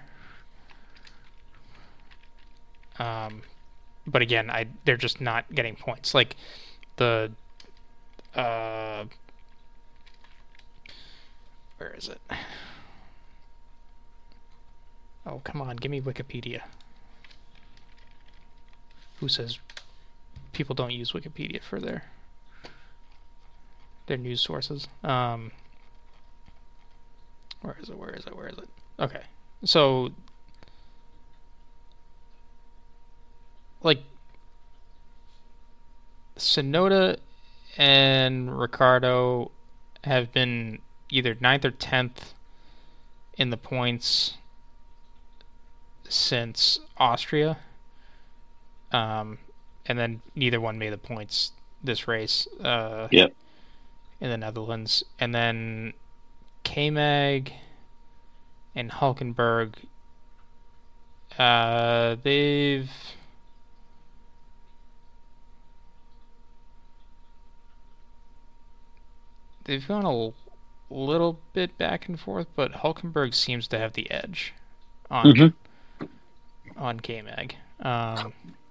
Speaker 1: Um, but again, I they're just not getting points. Like the uh, where is it? Oh, come on, give me Wikipedia. Who says people don't use Wikipedia for their their news sources? Um, where is it? Where is it? Where is it? Okay, so like Tsunoda and Ricciardo have been either ninth or tenth in the points since Austria. Um, and then neither one made the points this race. Uh,
Speaker 3: yep.
Speaker 1: In the Netherlands, and then K-Mag and Hulkenberg. Uh, they've they've gone a little bit back and forth, but Hulkenberg seems to have the edge on mm-hmm. on K-Mag. Um,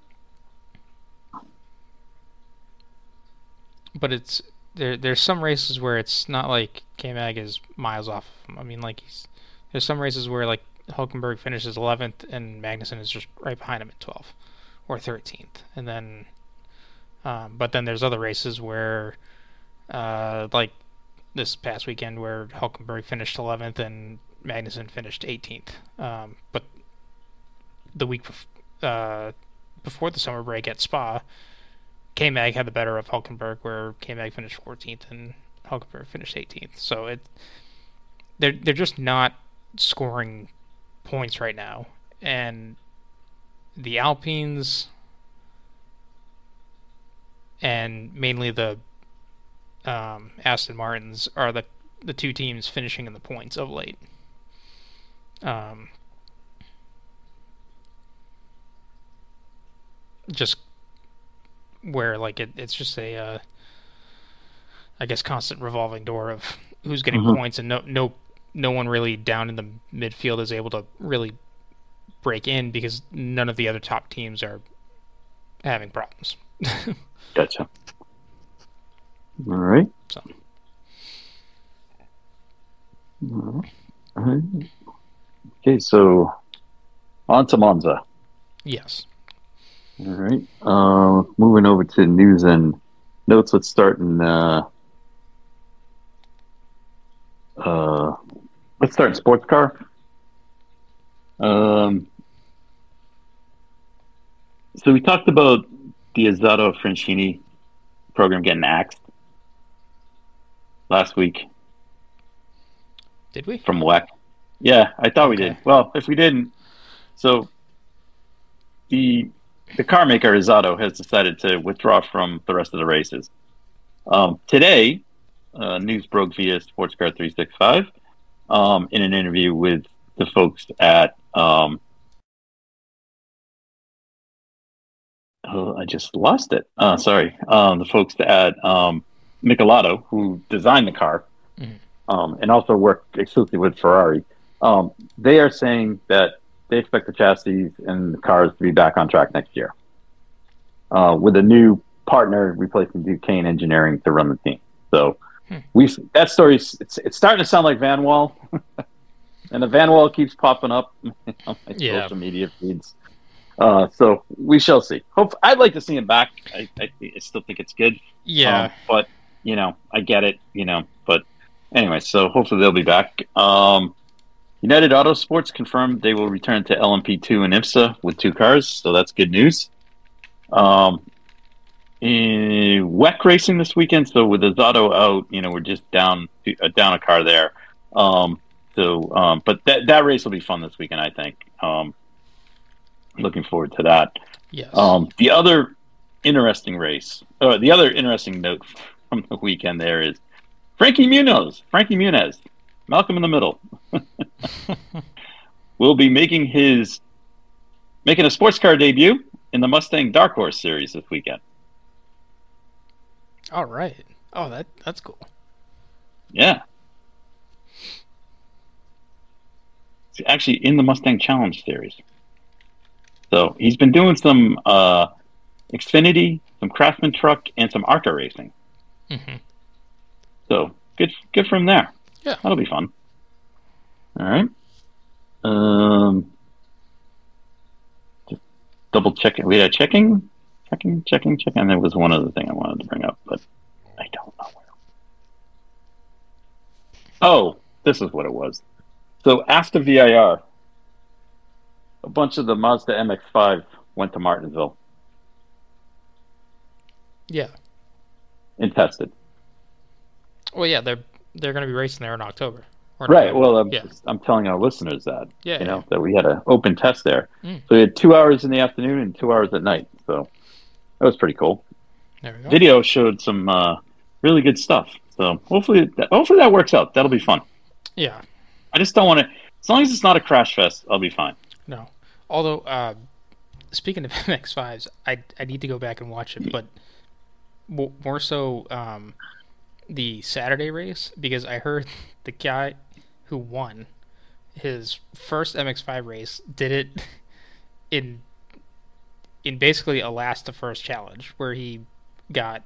Speaker 1: But it's there. There's some races where it's not like K-Mag is miles off of him. I mean, like he's there's some races where like Hulkenberg finishes eleventh and Magnussen is just right behind him at twelfth or thirteenth, and then um, but then there's other races where uh, like this past weekend where Hulkenberg finished eleventh and Magnussen finished eighteenth. Um, but the week bef- uh, before the summer break at Spa, K-Mag had the better of Hulkenberg, where K-Mag finished fourteenth and Hulkenberg finished eighteenth. So it, they're they're just not scoring points right now, and the Alpines and mainly the um, Aston Martins are the the two teams finishing in the points of late. Um, just where like it, it's just a uh, I guess constant revolving door of who's getting mm-hmm. points, and no no no one really down in the midfield is able to really break in because none of the other top teams are having problems.
Speaker 3: Gotcha. All right.
Speaker 1: So.
Speaker 3: All right. Okay, so on to Monza.
Speaker 1: Yes.
Speaker 3: All right. Uh, moving over to news and notes. Let's start in. Uh, uh, let's start in sports car. Um, so we talked about the Azzato Francini program getting axed last week.
Speaker 1: Did we?
Speaker 3: From W E C. Yeah, I thought
Speaker 1: Okay.
Speaker 3: we did. Well, if we didn't, so the the car maker Azzato has decided to withdraw from the rest of the races. Um, today, uh, news broke via Sports Car three sixty-five um, in an interview with the folks at. Um, oh, I just lost it. Uh, sorry, um, the folks at um, Michelotto, who designed the car, mm-hmm. um, and also worked exclusively with Ferrari. Um, they are saying that they expect the chassis and the cars to be back on track next year, uh, with a new partner replacing Duquesne Engineering to run the team. So hmm. we that story it's it's starting to sound like Van Wall, and the Van Wall keeps popping up on my yeah. social media feeds. Uh, so we shall see. Hope I'd like to see him back. I, I, I still think it's good.
Speaker 1: Yeah,
Speaker 3: um, but you know, I get it. You know, but anyway, so hopefully they'll be back. Um, United Autosports confirmed they will return to L M P two and IMSA with two cars, so that's good news. Um, in W E C racing this weekend, so with Azzato out, you know, we're just down uh, down a car there. Um, so, um, but that that race will be fun this weekend, I think. Um, looking forward to that.
Speaker 1: Yes.
Speaker 3: Um, the other interesting race, uh, the other interesting note from the weekend there is Frankie Muniz. Frankie Muniz. Malcolm in the Middle will be making his making a sports car debut in the Mustang Dark Horse Series this weekend.
Speaker 1: All right. Oh, that that's cool.
Speaker 3: Yeah. It's actually in the Mustang Challenge Series. So he's been doing some uh, Xfinity, some Craftsman truck, and some ARCA racing.
Speaker 1: Mm-hmm.
Speaker 3: So good, good for him there.
Speaker 1: Yeah,
Speaker 3: that'll be fun. All right. Um, just double checking. We had checking, checking, checking, checking. And there was one other thing I wanted to bring up, but I don't know where. Oh, this is what it was. So after V I R, a bunch of the Mazda M X five went to Martinsville.
Speaker 1: Yeah.
Speaker 3: And tested.
Speaker 1: Well, yeah, they're they're going to be racing there in October.
Speaker 3: Or right. November. Well, I'm, yeah. just, I'm telling our listeners that.
Speaker 1: Yeah.
Speaker 3: You know
Speaker 1: yeah.
Speaker 3: that we had an open test there.
Speaker 1: Mm.
Speaker 3: So we had two hours in the afternoon and two hours at night. So that was pretty cool.
Speaker 1: There we go.
Speaker 3: Video showed some uh, really good stuff. So hopefully, hopefully that works out. That'll be fun.
Speaker 1: Yeah.
Speaker 3: I just don't want to. As long as it's not a crash fest, I'll be fine.
Speaker 1: No. Although, uh, speaking of M X fives, I I need to go back and watch it, but more so um, the Saturday race, because I heard the guy who won his first M X five race did it in in basically a last to first challenge where he got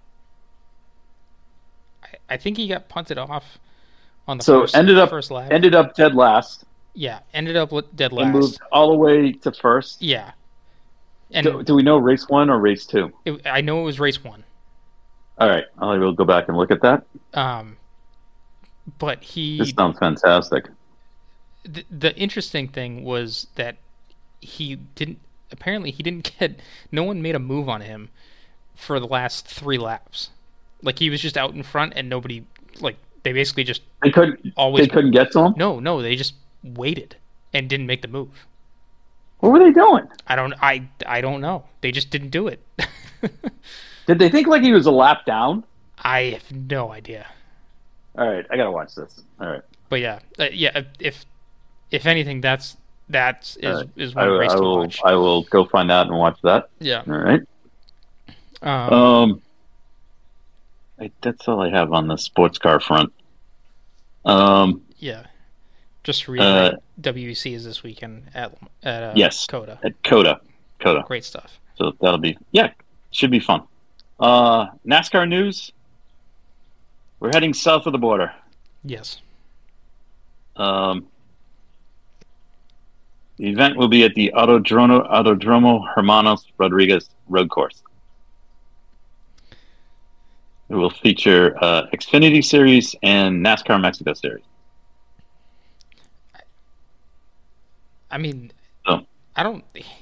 Speaker 1: I, I think he got punted off on the
Speaker 3: so
Speaker 1: first,
Speaker 3: ended up
Speaker 1: first lap.
Speaker 3: Ended up dead last.
Speaker 1: Yeah, ended up dead last.
Speaker 3: And moved all the way to first.
Speaker 1: Yeah. And
Speaker 3: do, do we know race one or race two?
Speaker 1: It, I know it was race one.
Speaker 3: All right, I will go back and look at that.
Speaker 1: Um, but he.
Speaker 3: This sounds fantastic.
Speaker 1: The, the interesting thing was that he didn't. Apparently, he didn't get. No one made a move on him for the last three laps. Like he was just out in front, and nobody. Like they basically just.
Speaker 3: They couldn't. Always. They couldn't get to him.
Speaker 1: No, no, they just waited and didn't make the move.
Speaker 3: What were they doing?
Speaker 1: I don't. I. I don't know. They just didn't do it.
Speaker 3: Did they think like he was a lap down?
Speaker 1: I have no idea.
Speaker 3: All right, I gotta watch this. All right,
Speaker 1: but yeah, uh, yeah. If if anything, that's that is
Speaker 3: right.
Speaker 1: is one
Speaker 3: I,
Speaker 1: race
Speaker 3: I
Speaker 1: to
Speaker 3: will,
Speaker 1: watch.
Speaker 3: I will go find out and watch that.
Speaker 1: Yeah.
Speaker 3: All right.
Speaker 1: Um.
Speaker 3: um I, that's all I have on the sports car front. Um.
Speaker 1: Yeah. Just to reiterate, uh, W E C is this weekend at at uh,
Speaker 3: yes,
Speaker 1: COTA.
Speaker 3: At COTA. COTA.
Speaker 1: Great stuff.
Speaker 3: So that'll be yeah, should be fun. Uh, NASCAR news. We're heading south of the border.
Speaker 1: Yes.
Speaker 3: Um, the event will be at the Autodromo, Autodromo Hermanos Rodriguez Road Course. It will feature uh, Xfinity Series and NASCAR Mexico Series.
Speaker 1: I mean,
Speaker 3: So,
Speaker 1: I don't,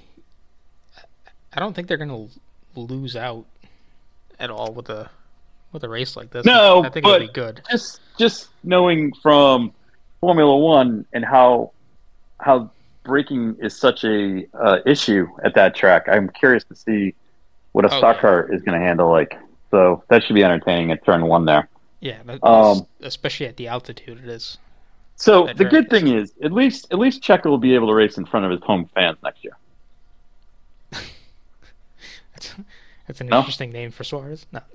Speaker 1: I don't think they're gonna lose out at all with a with a race like this.
Speaker 3: No,
Speaker 1: I think
Speaker 3: but
Speaker 1: it'll be good.
Speaker 3: Just just knowing from Formula One and how how braking is such a uh, issue at that track, I'm curious to see what a
Speaker 1: Oh,
Speaker 3: stock
Speaker 1: yeah.
Speaker 3: car is going to handle like. So that should be entertaining at turn one there.
Speaker 1: Yeah, that,
Speaker 3: Um,
Speaker 1: especially at the altitude it is.
Speaker 3: So
Speaker 1: That
Speaker 3: the
Speaker 1: track
Speaker 3: good
Speaker 1: is-
Speaker 3: thing is, at least at least Checo will be able to race in front of his home fans next year.
Speaker 1: That's, that's an
Speaker 3: No?
Speaker 1: interesting name for Suarez. No.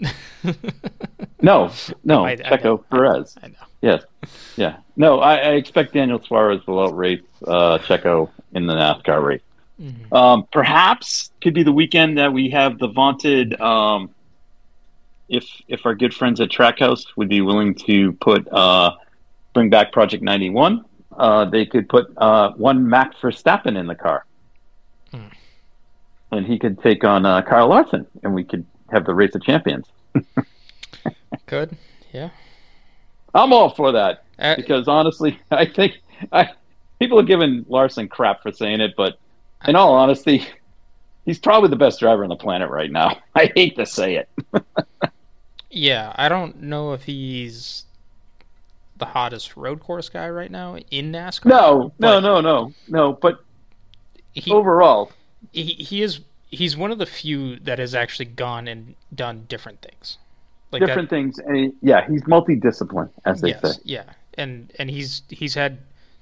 Speaker 3: No, no,
Speaker 1: I- I
Speaker 3: Checo
Speaker 1: know, I-
Speaker 3: Perez.
Speaker 1: I know.
Speaker 3: Yes, yeah. No, I, I expect Daniel Suarez will outrace uh, Checo in the NASCAR race.
Speaker 1: Mhm.
Speaker 3: Um, perhaps could be the weekend that we have the vaunted. Um, if if our good friends at Trackhouse would be willing to put uh, bring back Project ninety-one, uh, they could put uh, one Max Verstappen in the car,
Speaker 1: Hmm.
Speaker 3: and he could take on uh, Kyle Larson, and we could have the race of champions.
Speaker 1: Good. Yeah.
Speaker 3: I'm all for that
Speaker 1: Uh,
Speaker 3: because honestly, I think I people are giving Larson crap for saying it, but in all honesty, he's probably the best driver on the planet right now. I hate to say it.
Speaker 1: yeah, I don't know if he's the hottest road course guy right now in NASCAR.
Speaker 3: No, no,
Speaker 1: But-
Speaker 3: no, no, no. But
Speaker 1: He,
Speaker 3: overall,
Speaker 1: he he is he's one of the few that has actually gone and done different things. Like
Speaker 3: different things. And he, yeah, he's multidisciplined, as
Speaker 1: that,
Speaker 3: they
Speaker 1: yes,
Speaker 3: say.
Speaker 1: yeah, and and he's he's had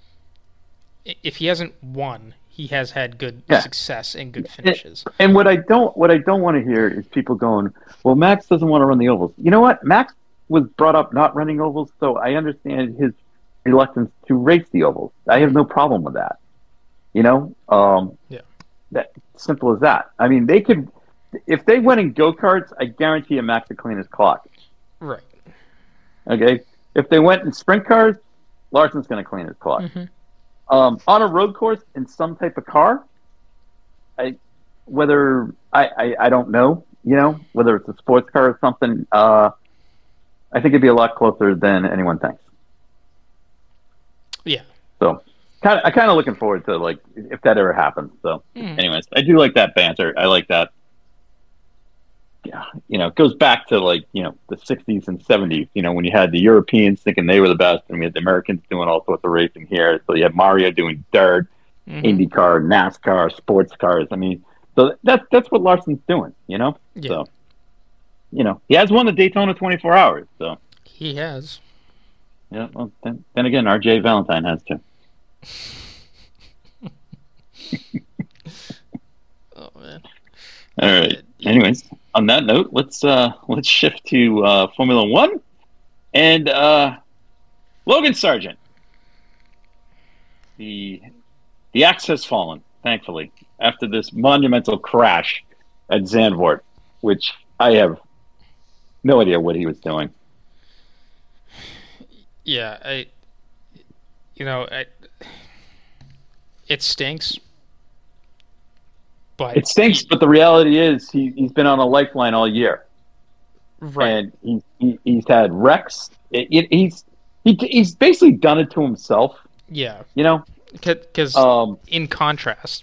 Speaker 1: if he hasn't won, he has had good
Speaker 3: Yeah.
Speaker 1: success and good finishes.
Speaker 3: And what I don't, what I don't want to hear is people going, "Well, Max doesn't want to run the ovals." You know what? Max was brought up not running ovals, so I understand his reluctance to race the ovals. I have no problem with that. You know, um,
Speaker 1: Yeah.
Speaker 3: that simple as that. I mean, they could, if they went in go karts, I guarantee you Max would clean his clock.
Speaker 1: Right.
Speaker 3: Okay, if they went in sprint cars, Larson's going to clean his clock.
Speaker 1: hmm
Speaker 3: Um, on a road course in some type of car, I whether I, I, I don't know, you know, whether it's a sports car or something. Uh, I think it'd be a lot closer than anyone thinks.
Speaker 1: Yeah.
Speaker 3: So, kind of, I kind of looking forward to like if that ever happens. So,
Speaker 1: Mhm.
Speaker 3: anyways, I do like that banter. I like that. Yeah, you know, it goes back to like you know the sixties and seventies. You know, when you had the Europeans thinking they were the best, and we had the Americans doing all sorts of racing here. So you had Mario doing dirt,
Speaker 1: Mhm.
Speaker 3: IndyCar, NASCAR, sports cars. I mean, so that's that's what Larson's doing. You know,
Speaker 1: Yeah.
Speaker 3: so you know he has won the Daytona twenty-four hours. So
Speaker 1: He has.
Speaker 3: yeah, well, then, then again, R J Valentine has too.
Speaker 1: Oh man.
Speaker 3: All right. Anyways, on that note, let's uh let's shift to uh, Formula One and uh, Logan Sargent. The the axe has fallen, thankfully, after this monumental crash at Zandvoort, which I have no idea what he was doing.
Speaker 1: Yeah, I. You know, I. It stinks. But
Speaker 3: It stinks, but the reality is he, he's been on a lifeline all year.
Speaker 1: right.
Speaker 3: And he, he, he's had wrecks. It, it, he's he, he's basically done it to himself,
Speaker 1: Yeah,
Speaker 3: you know?
Speaker 1: because
Speaker 3: Um,
Speaker 1: in contrast,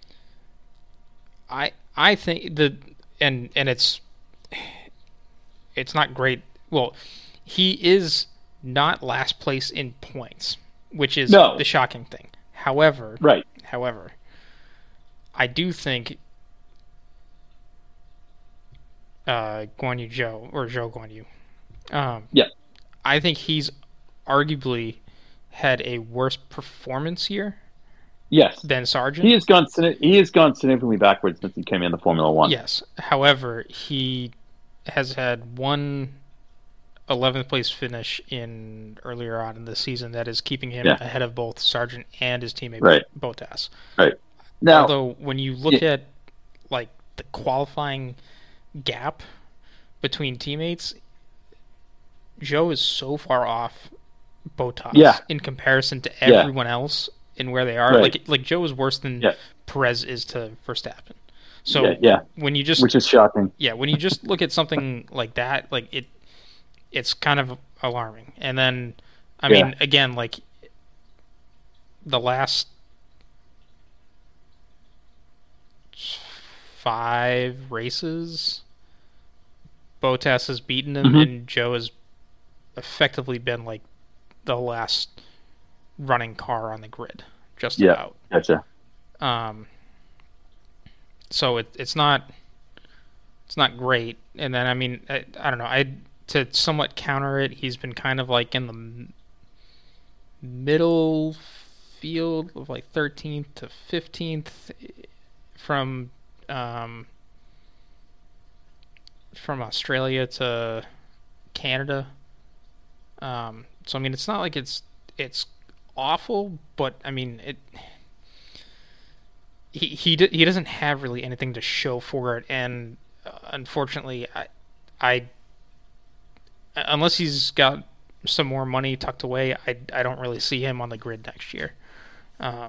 Speaker 1: I I think the and and it's it's not great. Well, he is not last place in points, which is
Speaker 3: No.
Speaker 1: the shocking thing. However,
Speaker 3: right.
Speaker 1: however, I do think uh, Guan Yu Zhou or Zhou Guan Yu. Um,
Speaker 3: Yeah.
Speaker 1: I think he's arguably had a worse performance here
Speaker 3: Yes.
Speaker 1: than Sargent.
Speaker 3: He has gone signi- he has gone significantly backwards since he came into Formula One.
Speaker 1: Yes. However, he has had one eleventh place finish in earlier on in the season that is keeping him
Speaker 3: Yeah.
Speaker 1: ahead of both Sargent and his teammate
Speaker 3: Right.
Speaker 1: Bottas.
Speaker 3: Now,
Speaker 1: Although when you look at like the qualifying gap between teammates, Joe is so far off Bottas
Speaker 3: Yeah.
Speaker 1: in comparison to
Speaker 3: Yeah.
Speaker 1: everyone else in where they are.
Speaker 3: Right.
Speaker 1: Like like Joe is worse than
Speaker 3: Yeah.
Speaker 1: Perez is to Verstappen. So
Speaker 3: Yeah, yeah.
Speaker 1: when you just
Speaker 3: Which is shocking.
Speaker 1: yeah, when you just look at something like that, like it, it's kind of alarming. And then, I
Speaker 3: Yeah.
Speaker 1: mean, again, like the last five races, Bottas has beaten him,
Speaker 3: Mhm.
Speaker 1: and Joe has effectively been like the last running car on the grid, just
Speaker 3: Yeah.
Speaker 1: about.
Speaker 3: Gotcha.
Speaker 1: Um, so it it's not it's not great. And then I mean I, I don't know. I to somewhat counter it, he's been kind of like in the m- middle field of like thirteenth to fifteenth from um, from Australia to Canada. Um, so I mean, it's not like it's it's awful, but I mean it. He he d- he doesn't have really anything to show for it, and uh, unfortunately, I I unless he's got some more money tucked away, I I don't really see him on the grid next year. Uh,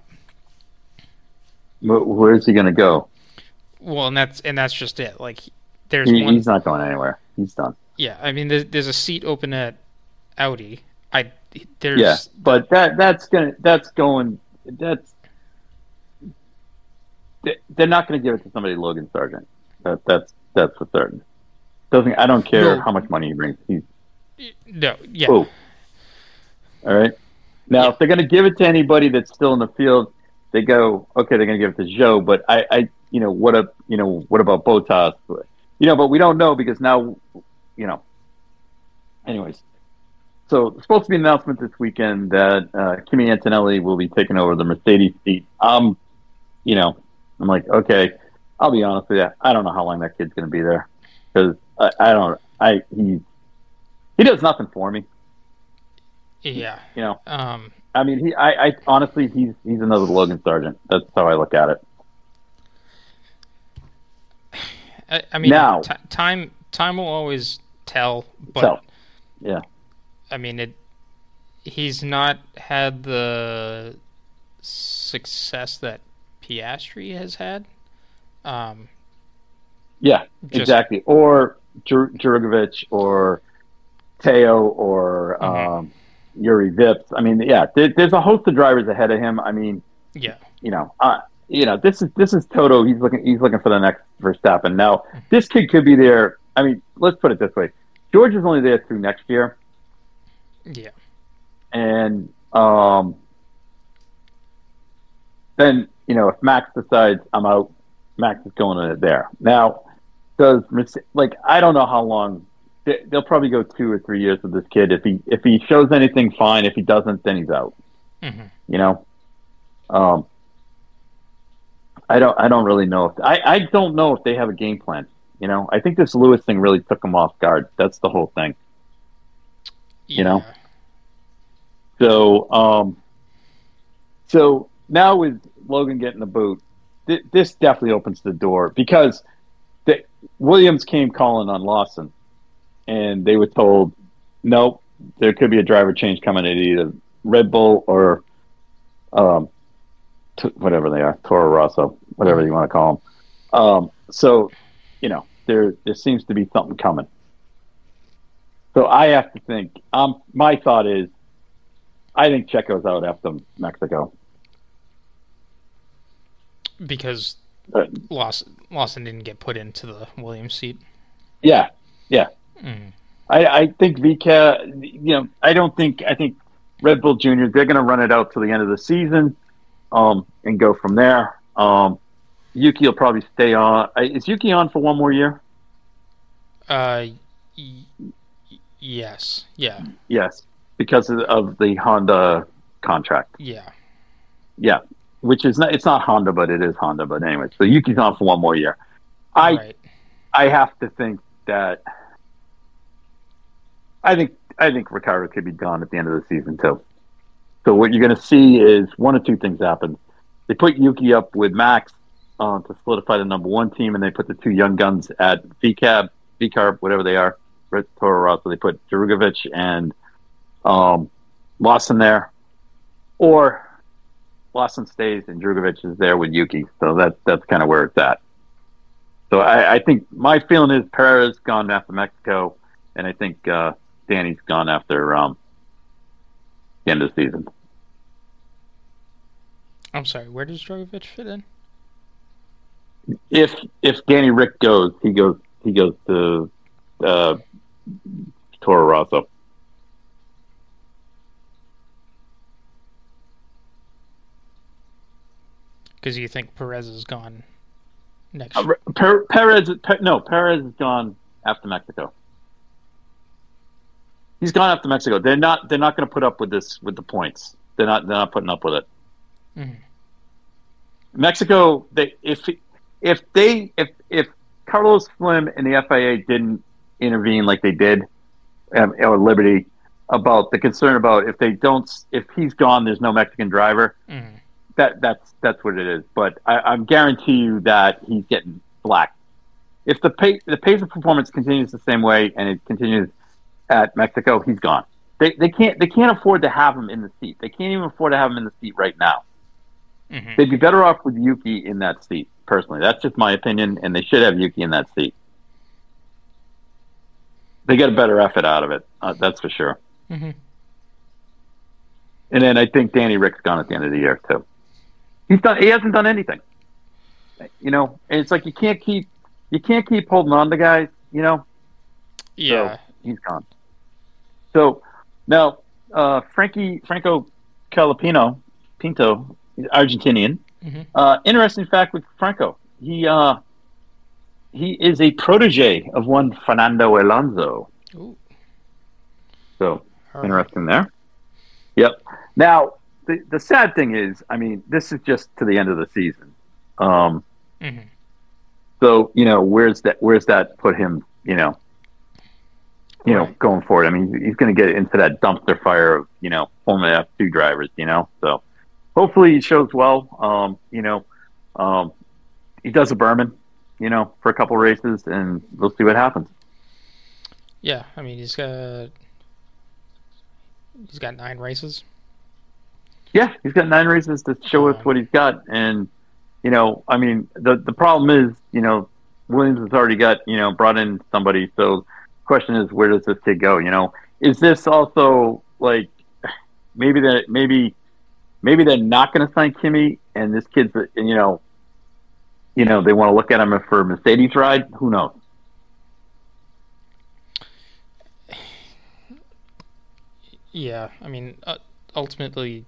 Speaker 3: Wh- Where's he going to go?
Speaker 1: well, and that's and that's just it. Like there's
Speaker 3: He,
Speaker 1: one.
Speaker 3: he's not going anywhere. He's done.
Speaker 1: Yeah, I mean, there's, there's a seat open at Audi. I there's
Speaker 3: Yeah, but that that's gonna that's going that's they- they're not going to give it to somebody Logan Sargent. That that's that's for certain. Doesn't I don't care
Speaker 1: No.
Speaker 3: how much money he brings. He's
Speaker 1: no, yeah,
Speaker 3: oh, all right. Now,
Speaker 1: Yeah.
Speaker 3: if they're going to give it to anybody that's still in the field, they go okay. They're going to give it to Joe. But I, I, you know, what up? You know, what about Bottas? You know, but we don't know because now, you know. Anyways, so there's supposed to be an announcement this weekend that uh, Kimi Antonelli will be taking over the Mercedes seat. Um, you know, I'm like, okay. I'll be honest with you. I don't know how long that kid's going to be there because I, I don't. I he he does nothing for me.
Speaker 1: yeah.
Speaker 3: You know.
Speaker 1: Um,
Speaker 3: I mean, he. I, I honestly, he's he's another Logan Sargent. That's how I look at it.
Speaker 1: I, I mean,
Speaker 3: Now-
Speaker 1: t- time time will always tell, but
Speaker 3: So, yeah,
Speaker 1: I mean, it. He's not had the success that Piastri has had. Um,
Speaker 3: yeah,
Speaker 1: Just-
Speaker 3: exactly. Or Jur- Jurgovic or Teo or
Speaker 1: Mhm.
Speaker 3: um, Yuri Vips. I mean, yeah, there, there's a host of drivers ahead of him. I mean,
Speaker 1: yeah,
Speaker 3: you know, uh, you know, this is this is Toto. He's looking he's looking for the next Verstappen. Now, this kid could be there. I mean, let's put it this way: George is only there through next year.
Speaker 1: yeah,
Speaker 3: And um, then, you know, if Max decides I'm out, Max is going to there. Now, does Merce- like I don't know how long they- they'll probably go two or three years with this kid. If he if he shows anything, fine. If he doesn't, then he's out.
Speaker 1: hmm
Speaker 3: You know, um, I don't I don't really know if I I don't know if they have a game plan. You know, I think this Lewis thing really took him off guard. That's the whole thing. You know?
Speaker 1: Yeah.
Speaker 3: So, um, so now with Logan getting the boot, th- this definitely opens the door because the, Williams came calling on Lawson, and they were told, nope, there could be a driver change coming at either Red Bull or um, t- whatever they are, Toro Rosso, whatever you want to call them. Um, so, you know, there there seems to be something coming. So I have to think. Um, my thought is, I think Checo's out after Mexico.
Speaker 1: Because
Speaker 3: Uh,
Speaker 1: Lawson, Lawson didn't get put into the Williams seat.
Speaker 3: yeah, yeah.
Speaker 1: Mm.
Speaker 3: I, I think V C A, you know, I don't think, I think Red Bull Junior, they're going to run it out to the end of the season um, and go from there. Um, Yuki will probably stay on. uh, Is Yuki on for one more year?
Speaker 1: Uh, y- y- yes, yeah,
Speaker 3: Yes, because of, of the Honda contract.
Speaker 1: yeah.
Speaker 3: Yeah, which is not, it's not Honda, but it is Honda. But anyway, so Yuki's on for one more year. I,
Speaker 1: right.
Speaker 3: I have to think that I think I think Ricardo could be gone at the end of the season too. So what you're going to see is one of two things happen. They put Yuki up with Max uh, to solidify the number one team, and they put the two young guns at V C A B, V C A R B, whatever they are, for Toro Rosso. They put Drugovich and um, Lawson there, or Lawson stays and Drugovich is there with Yuki. So that that's kind of where it's at. So I, I think my feeling is Perez gone after Mexico, and I think uh, Danny's gone after um, the end of the season.
Speaker 1: I'm sorry, where does Drugovich fit in?
Speaker 3: If if Danny Rick goes, he goes he goes to uh, Toro Rosso.
Speaker 1: Because you think Perez is gone next
Speaker 3: Uh,
Speaker 1: year.
Speaker 3: per, Perez, per, no, Perez is gone after Mexico. He's gone after Mexico. They're not. They're not going to put up with this with the points. They're not. They're not putting up with it.
Speaker 1: Mhm.
Speaker 3: Mexico. They if if they if if Carlos Slim and the F I A didn't intervene like they did, um, or Liberty, about the concern about if they don't if he's gone, there's no Mexican driver.
Speaker 1: Mhm.
Speaker 3: That that's that's what it is. But I, I guarantee you that he's getting black. If the pace the pace of performance continues the same way and it continues at Mexico, he's gone. They they can't they can't afford to have him in the seat. They can't even afford to have him in the seat right now.
Speaker 1: Mm-hmm.
Speaker 3: They'd be better off with Yuki in that seat. Personally, that's just my opinion, and they should have Yuki in that seat. They get a better effort out of it. Uh, that's for sure.
Speaker 1: Mm-hmm.
Speaker 3: And then I think Danny Rick's gone at the end of the year too. He's done. He hasn't done anything. You know, and it's like you can't keep you can't keep holding on to guys. You know.
Speaker 1: Yeah.
Speaker 3: So he's gone. So now uh, Frankie Franco Calipino Pinto, Argentinian.
Speaker 1: Mm-hmm.
Speaker 3: Uh, interesting fact with Franco, he uh, he is a protege of one Fernando Alonso.
Speaker 1: Ooh.
Speaker 3: So
Speaker 1: All
Speaker 3: interesting there. Yep. Now the the sad thing is, I mean, this is just to the end of the season. Um,
Speaker 1: Mm-hmm.
Speaker 3: So you know, where's that? Where's that put him? You know. You know,
Speaker 1: Right.
Speaker 3: going forward, I mean, he's going to get into that dumpster fire of, you know, Formula F two drivers, you know. So hopefully he shows well. Um, you know, um, he does a Berman, you know, for a couple races, and we'll see what happens.
Speaker 1: Yeah, I mean he's got he's got nine races.
Speaker 3: Yeah, he's got nine races to show us
Speaker 1: Um,
Speaker 3: what he's got. And, you know, I mean, the the problem is, you know, Williams has already got, you know, brought in somebody. So the question is, where does this kid go? You know, is this also like maybe that maybe maybe they're not going to sign Kimi, and this kid's, you know, you know, they want to look at him for a Mercedes ride? Who knows?
Speaker 1: Yeah, I mean uh, ultimately,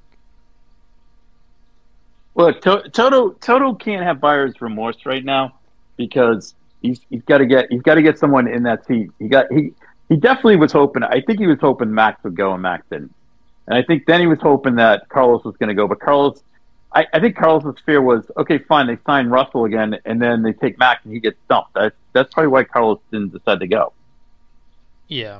Speaker 3: Look, to- Toto Toto can't have buyer's remorse right now because he's he's got to get he's got to get someone in that seat. He got he he definitely was hoping. I think he was hoping Max would go, and Max didn't. And I think then he was hoping that Carlos was going to go, but Carlos, I, I think Carlos's fear was, okay, fine, they sign Russell again, and then they take Max and he gets dumped. That's that's probably why Carlos didn't decide to go.
Speaker 1: yeah.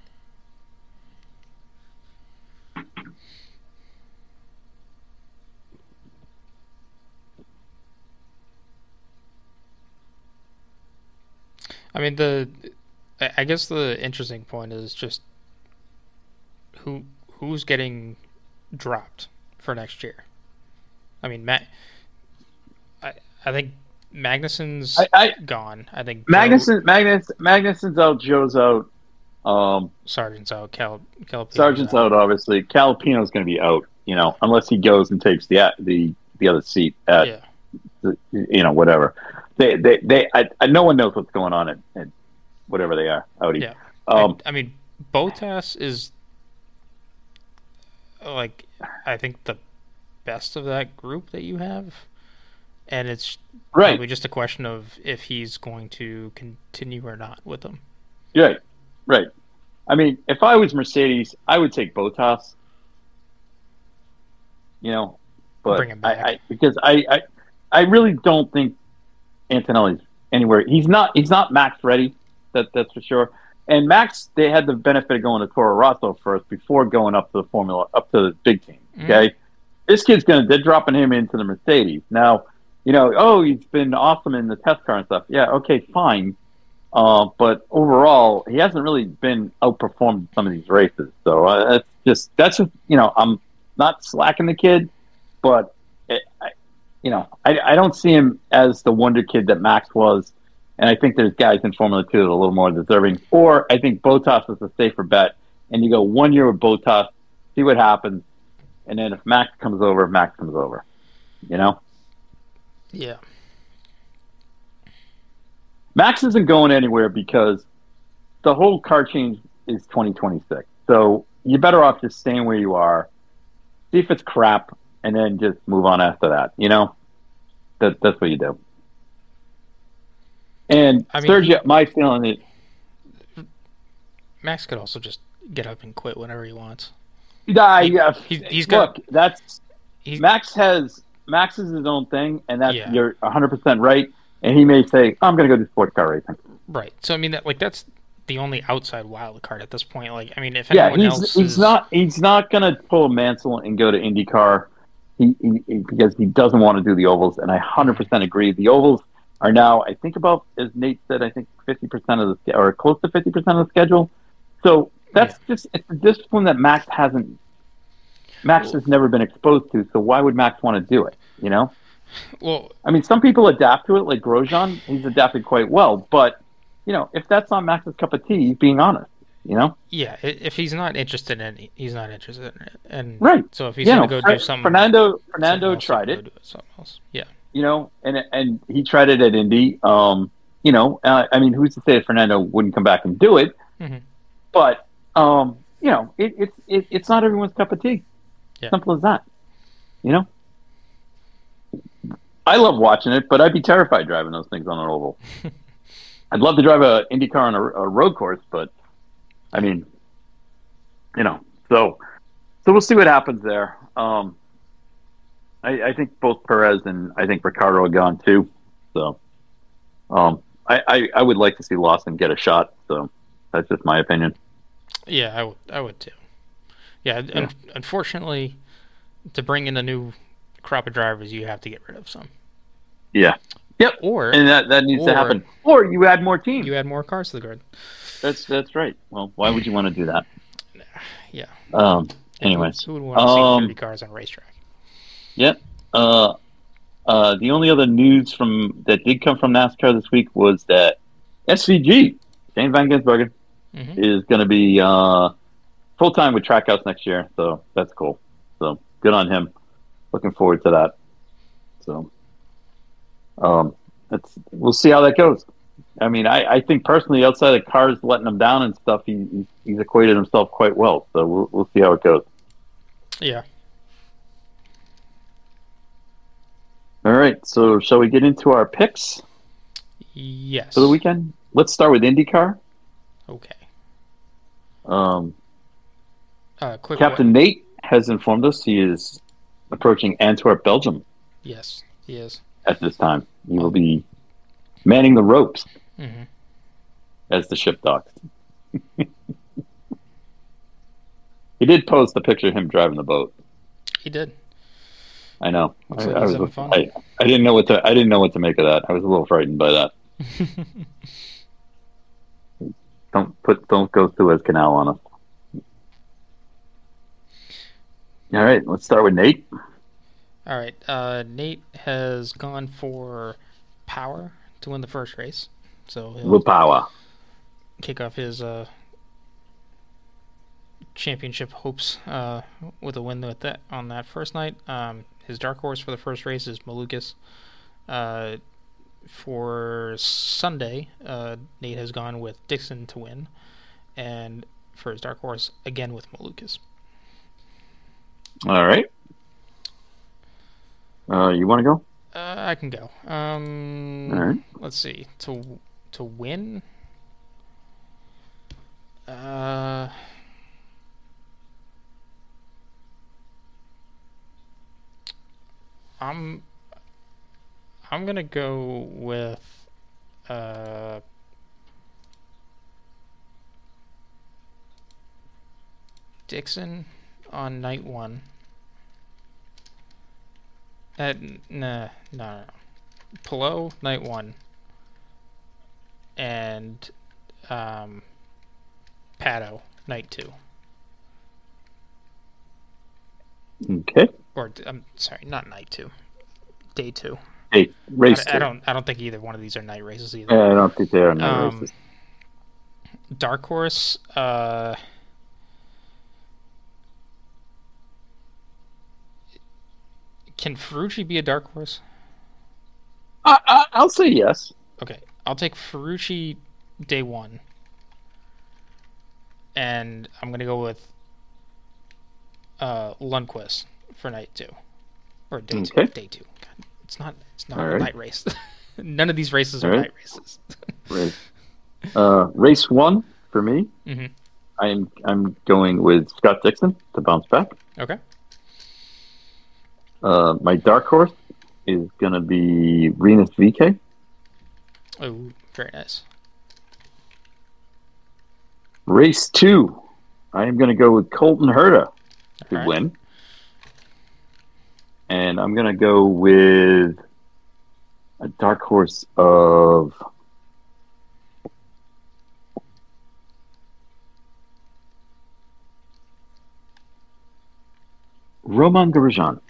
Speaker 1: I mean the I I guess the interesting point is just who who's getting dropped for next year. I mean, Ma- I I think Magnussen's
Speaker 3: I, I
Speaker 1: gone. I think Joe-
Speaker 3: Magnuson Magnus Magnussen's out, Joe's out, um,
Speaker 1: Sargent's out. Cal Calipino's
Speaker 3: Sargent's out. Obviously, Calipino's going to be out. You know, unless he goes and takes the the the other seat at
Speaker 1: Yeah,
Speaker 3: the, you know whatever. They they they I, I, no one knows what's going on at, at whatever they are. Audi.
Speaker 1: yeah.
Speaker 3: Um,
Speaker 1: I, I mean, Bottas is like I think the best of that group that you have, and it's
Speaker 3: right.
Speaker 1: probably just a question of if he's going to continue or not with them.
Speaker 3: Right. Right. I mean, if I was Mercedes, I would take Bottas. You know, but
Speaker 1: Bring him
Speaker 3: I,
Speaker 1: back.
Speaker 3: I because I, I I really don't think Antonelli's anywhere. He's not he's not Max ready. That that's for sure. And Max, they had the benefit of going to Toro Rosso first before going up to the Formula up to the big team. Okay,
Speaker 1: Mm.
Speaker 3: this kid's gonna they're dropping him into the Mercedes now. You know, oh, he's been awesome in the test car and stuff. Yeah, okay, fine. Uh, but overall, he hasn't really been outperformed in some of these races. So uh, that's just that's just you know I'm not slacking the kid, but it, I, you know I I don't see him as the wonder kid that Max was, and I think there's guys in Formula Two that are a little more deserving. Or I think Bottas is a safer bet, and you go one year with Bottas, see what happens, and then if Max comes over, Max comes over. You know.
Speaker 1: Yeah.
Speaker 3: Max isn't going anywhere because the whole car change is twenty twenty-six. So you're better off just staying where you are, see if it's crap, and then just move on after that. You know, that that's what you do. And
Speaker 1: I mean,
Speaker 3: Sergio, my feeling is
Speaker 1: Max could also just get up and quit whenever he wants.
Speaker 3: uh,
Speaker 1: He-
Speaker 3: yeah,
Speaker 1: he's- he's got-
Speaker 3: look, that's
Speaker 1: He's,
Speaker 3: Max has Max is his own thing, and that's
Speaker 1: Yeah.
Speaker 3: you're one hundred percent right. And he may say, "I'm going to go do sports car racing."
Speaker 1: right. So I mean, that like that's the only outside wild card at this point. Like, I mean, if
Speaker 3: Yeah,
Speaker 1: anyone
Speaker 3: he's
Speaker 1: else
Speaker 3: he's
Speaker 1: is,
Speaker 3: not he's not going to pull a Mansell and go to IndyCar. He, he, he because he doesn't want to do the ovals, and I one hundred percent agree. The ovals are now, I think, about as Nate said, I think fifty percent of the sch- or close to fifty percent of the schedule. So that's just it's a discipline that Max hasn't. Max has never been exposed to. So why would Max want to do it? You know.
Speaker 1: well,
Speaker 3: I mean, some people adapt to it, like Grosjean. He's adapted quite well, but you know, if that's not Max's cup of tea, he's being honest. You know,
Speaker 1: yeah. i- If he's not interested in it, he's not interested in it. And
Speaker 3: right?
Speaker 1: so if he's
Speaker 3: You
Speaker 1: gonna
Speaker 3: know,
Speaker 1: go
Speaker 3: Fer-
Speaker 1: do something,
Speaker 3: Fernando
Speaker 1: something
Speaker 3: Fernando
Speaker 1: else,
Speaker 3: tried
Speaker 1: he can
Speaker 3: it,
Speaker 1: go do something else. Yeah.
Speaker 3: you know, and and he tried it at Indy. Um, you know, uh, I mean, who's to say that Fernando wouldn't come back and do it?
Speaker 1: hmm
Speaker 3: But um, you know, it, it's it, it's not everyone's cup of tea.
Speaker 1: Yeah.
Speaker 3: Simple as that. You know. I love watching it, but I'd be terrified driving those things on an oval. I'd love to drive a IndyCar on a, a road course, but I mean, you know, so so we'll see what happens there. Um, I, I think both Perez and I think Ricardo are gone too. So um, I, I I would like to see Lawson get a shot. So that's just my opinion.
Speaker 1: Yeah, I would. I would too. Yeah.
Speaker 3: Yeah.
Speaker 1: Un- unfortunately, to bring in a new crop of drivers, you have to get rid of some.
Speaker 3: Yeah. Yep.
Speaker 1: Or
Speaker 3: And that, that needs to
Speaker 1: or-
Speaker 3: happen. Or you add more teams.
Speaker 1: you add more cars to the grid.
Speaker 3: That's that's right. Well, why would you want to do that?
Speaker 1: Yeah.
Speaker 3: Um. Anyways.
Speaker 1: Who would want to see
Speaker 3: Um,
Speaker 1: thirty cars on a racetrack?
Speaker 3: Yep. Uh, uh, the only other news from that did come from NASCAR this week was that S V G, Shane Van Gisbergen,
Speaker 1: hmm
Speaker 3: is going to be uh, full time with Trackhouse next year. So that's cool. So good on him. Looking forward to that. So um, that's we'll see how that goes. I mean, I, I think personally, outside of cars letting him down and stuff, he, he's, he's equated himself quite well. So we'll, we'll see how it goes.
Speaker 1: Yeah.
Speaker 3: All right. So shall we get into our picks
Speaker 1: Yes.
Speaker 3: for the weekend? Let's start with IndyCar.
Speaker 1: Okay.
Speaker 3: Um,
Speaker 1: Uh, quick.
Speaker 3: Captain Nate has informed us he is approaching Antwerp, Belgium
Speaker 1: Yes, he is.
Speaker 3: at this time. He will be manning the ropes
Speaker 1: hmm
Speaker 3: as the ship docks. He did post a picture of him driving the boat.
Speaker 1: He did.
Speaker 3: I know.
Speaker 1: Looks
Speaker 3: I,
Speaker 1: like
Speaker 3: I
Speaker 1: he's
Speaker 3: was.
Speaker 1: having fun.
Speaker 3: I, I didn't know what to. I didn't know what to make of that. I was a little frightened by that. Don't put. Don't go Suez Canal on us. All right. Let's start with Nate.
Speaker 1: All right. Uh, Nate has gone for power to win the first race, so he'll
Speaker 3: Lupawa.
Speaker 1: kick off his uh, championship hopes uh, with a win with that on that first night. Um, his dark horse for the first race is Malukas. Uh, for Sunday, uh, Nate has gone with Dixon to win, and for his dark horse again with Malukas.
Speaker 3: All right. Uh, you want to go?
Speaker 1: Uh, I can go. Um,
Speaker 3: All right.
Speaker 1: Let's see. To to win. Uh, I'm I'm gonna go with uh, Dixon on night one. Uh, nah, no, no, no. Pillow night one. and um, Pato, night two.
Speaker 3: Okay.
Speaker 1: Or I'm sorry, not night two, day two.
Speaker 3: Hey, race
Speaker 1: I,
Speaker 3: two.
Speaker 1: I don't. I don't think either one of these are night races either.
Speaker 3: Yeah, I don't think they are night
Speaker 1: Um,
Speaker 3: races.
Speaker 1: Dark horse. Uh, can Ferrucci be a dark horse?
Speaker 3: I, I, I'll say yes.
Speaker 1: Okay, I'll take Ferrucci day one, and I'm gonna go with uh, Lundqvist for night two, or day
Speaker 3: Okay.
Speaker 1: two. Day two. God, it's not. It's not
Speaker 3: All
Speaker 1: a
Speaker 3: right.
Speaker 1: night race. None of these races are
Speaker 3: All right.
Speaker 1: night races.
Speaker 3: Race. Uh, race one for me.
Speaker 1: hmm
Speaker 3: I'm I'm going with Scott Dixon to bounce back.
Speaker 1: Okay.
Speaker 3: Uh, my dark horse is going to be Renus V K.
Speaker 1: Oh, very nice.
Speaker 3: Race two, I am going to go with Colton Herta to
Speaker 1: All right.
Speaker 3: win. And I'm going to go with a dark horse of Roman Grosjean.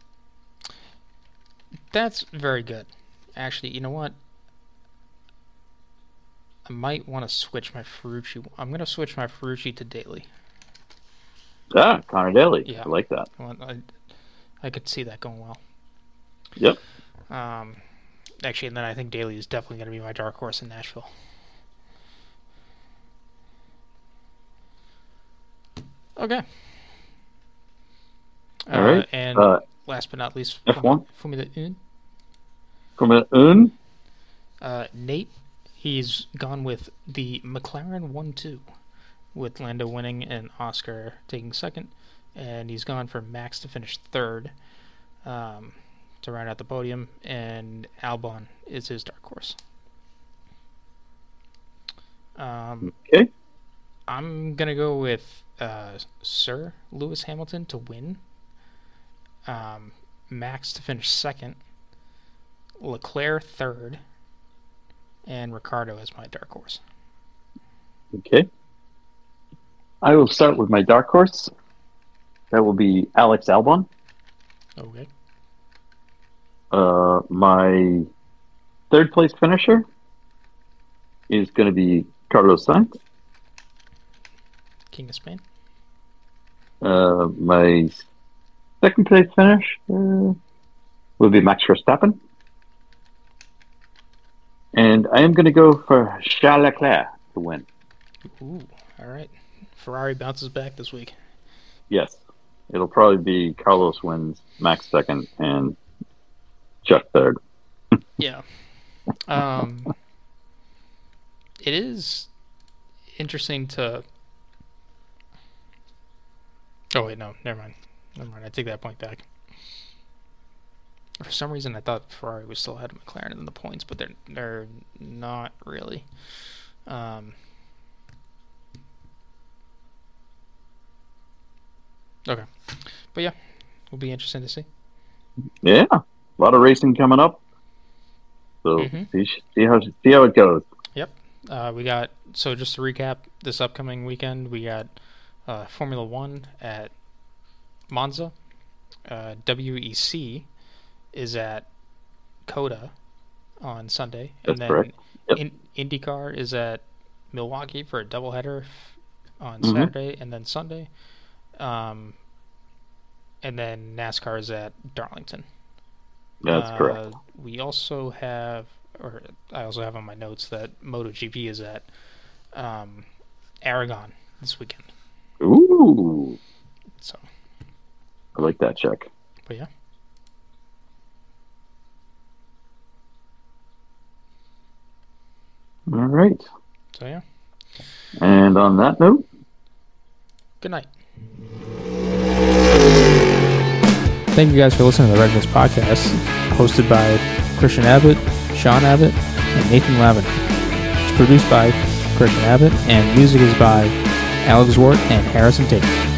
Speaker 1: That's very good. Actually, you know what? I might want to switch my Ferrucci. I'm going to switch my Ferrucci to Daly.
Speaker 3: Ah, Connor Daly.
Speaker 1: Yeah.
Speaker 3: I like that.
Speaker 1: I, want- I, I could see that going well.
Speaker 3: Yep.
Speaker 1: Um, actually, and then I think Daly is definitely going to be my dark horse in Nashville. Okay.
Speaker 3: All right.
Speaker 1: And
Speaker 3: Uh,
Speaker 1: last but not least,
Speaker 3: F one?
Speaker 1: Formula One.
Speaker 3: Formula Un.
Speaker 1: Uh, Nate, he's gone with the McLaren one two, with Lando winning and Oscar taking second, and he's gone for Max to finish third um, to round out the podium, and Albon is his dark horse. Um,
Speaker 3: Okay.
Speaker 1: I'm gonna go with uh, Sir Lewis Hamilton to win, um, Max to finish second, Leclerc third, and Ricardo as my dark horse.
Speaker 3: Okay. I will start with my dark horse. That will be Alex Albon.
Speaker 1: Okay.
Speaker 3: Uh, my third place finisher is going to be Carlos Sainz.
Speaker 1: King of Spain.
Speaker 3: Uh, my second place finish uh, will be Max Verstappen. And I am going to go for Charles Leclerc to win.
Speaker 1: Ooh, all right. Ferrari bounces back this week.
Speaker 3: Yes. It'll probably be Carlos wins, Max second, and Chuck third.
Speaker 1: Yeah. Um, it is interesting to... Oh, wait, no. Never mind. Never mind. I take that point back. For some reason, I thought Ferrari was still ahead of McLaren in the points, but they're they're not really. Um, okay, but yeah, will be interesting to see.
Speaker 3: Yeah. A lot of racing coming up. So
Speaker 1: Mhm.
Speaker 3: see, see how see how it goes.
Speaker 1: Yep. Uh, we got so just to recap, this upcoming weekend we got uh, Formula One at Monza. Uh, W E C is at Coda on Sunday, and
Speaker 3: That's
Speaker 1: then
Speaker 3: correct. Yep.
Speaker 1: in, IndyCar is at Milwaukee for a doubleheader on
Speaker 3: Mhm.
Speaker 1: Saturday and then Sunday, um, and then NASCAR is at Darlington.
Speaker 3: That's
Speaker 1: Uh,
Speaker 3: correct.
Speaker 1: We also have, or I also have on my notes that MotoGP is at um, Aragon this weekend.
Speaker 3: Ooh,
Speaker 1: So,
Speaker 3: I like that check.
Speaker 1: but yeah.
Speaker 3: All right.
Speaker 1: So yeah.
Speaker 3: And on that note,
Speaker 1: Good night.
Speaker 2: Thank you guys for listening to the Red Mist Podcast, hosted by Christian Abbott, Sean Abbott, and Nathan Lavin. It's produced by Christian Abbott, and music is by Alex Wart and Harrison Tate.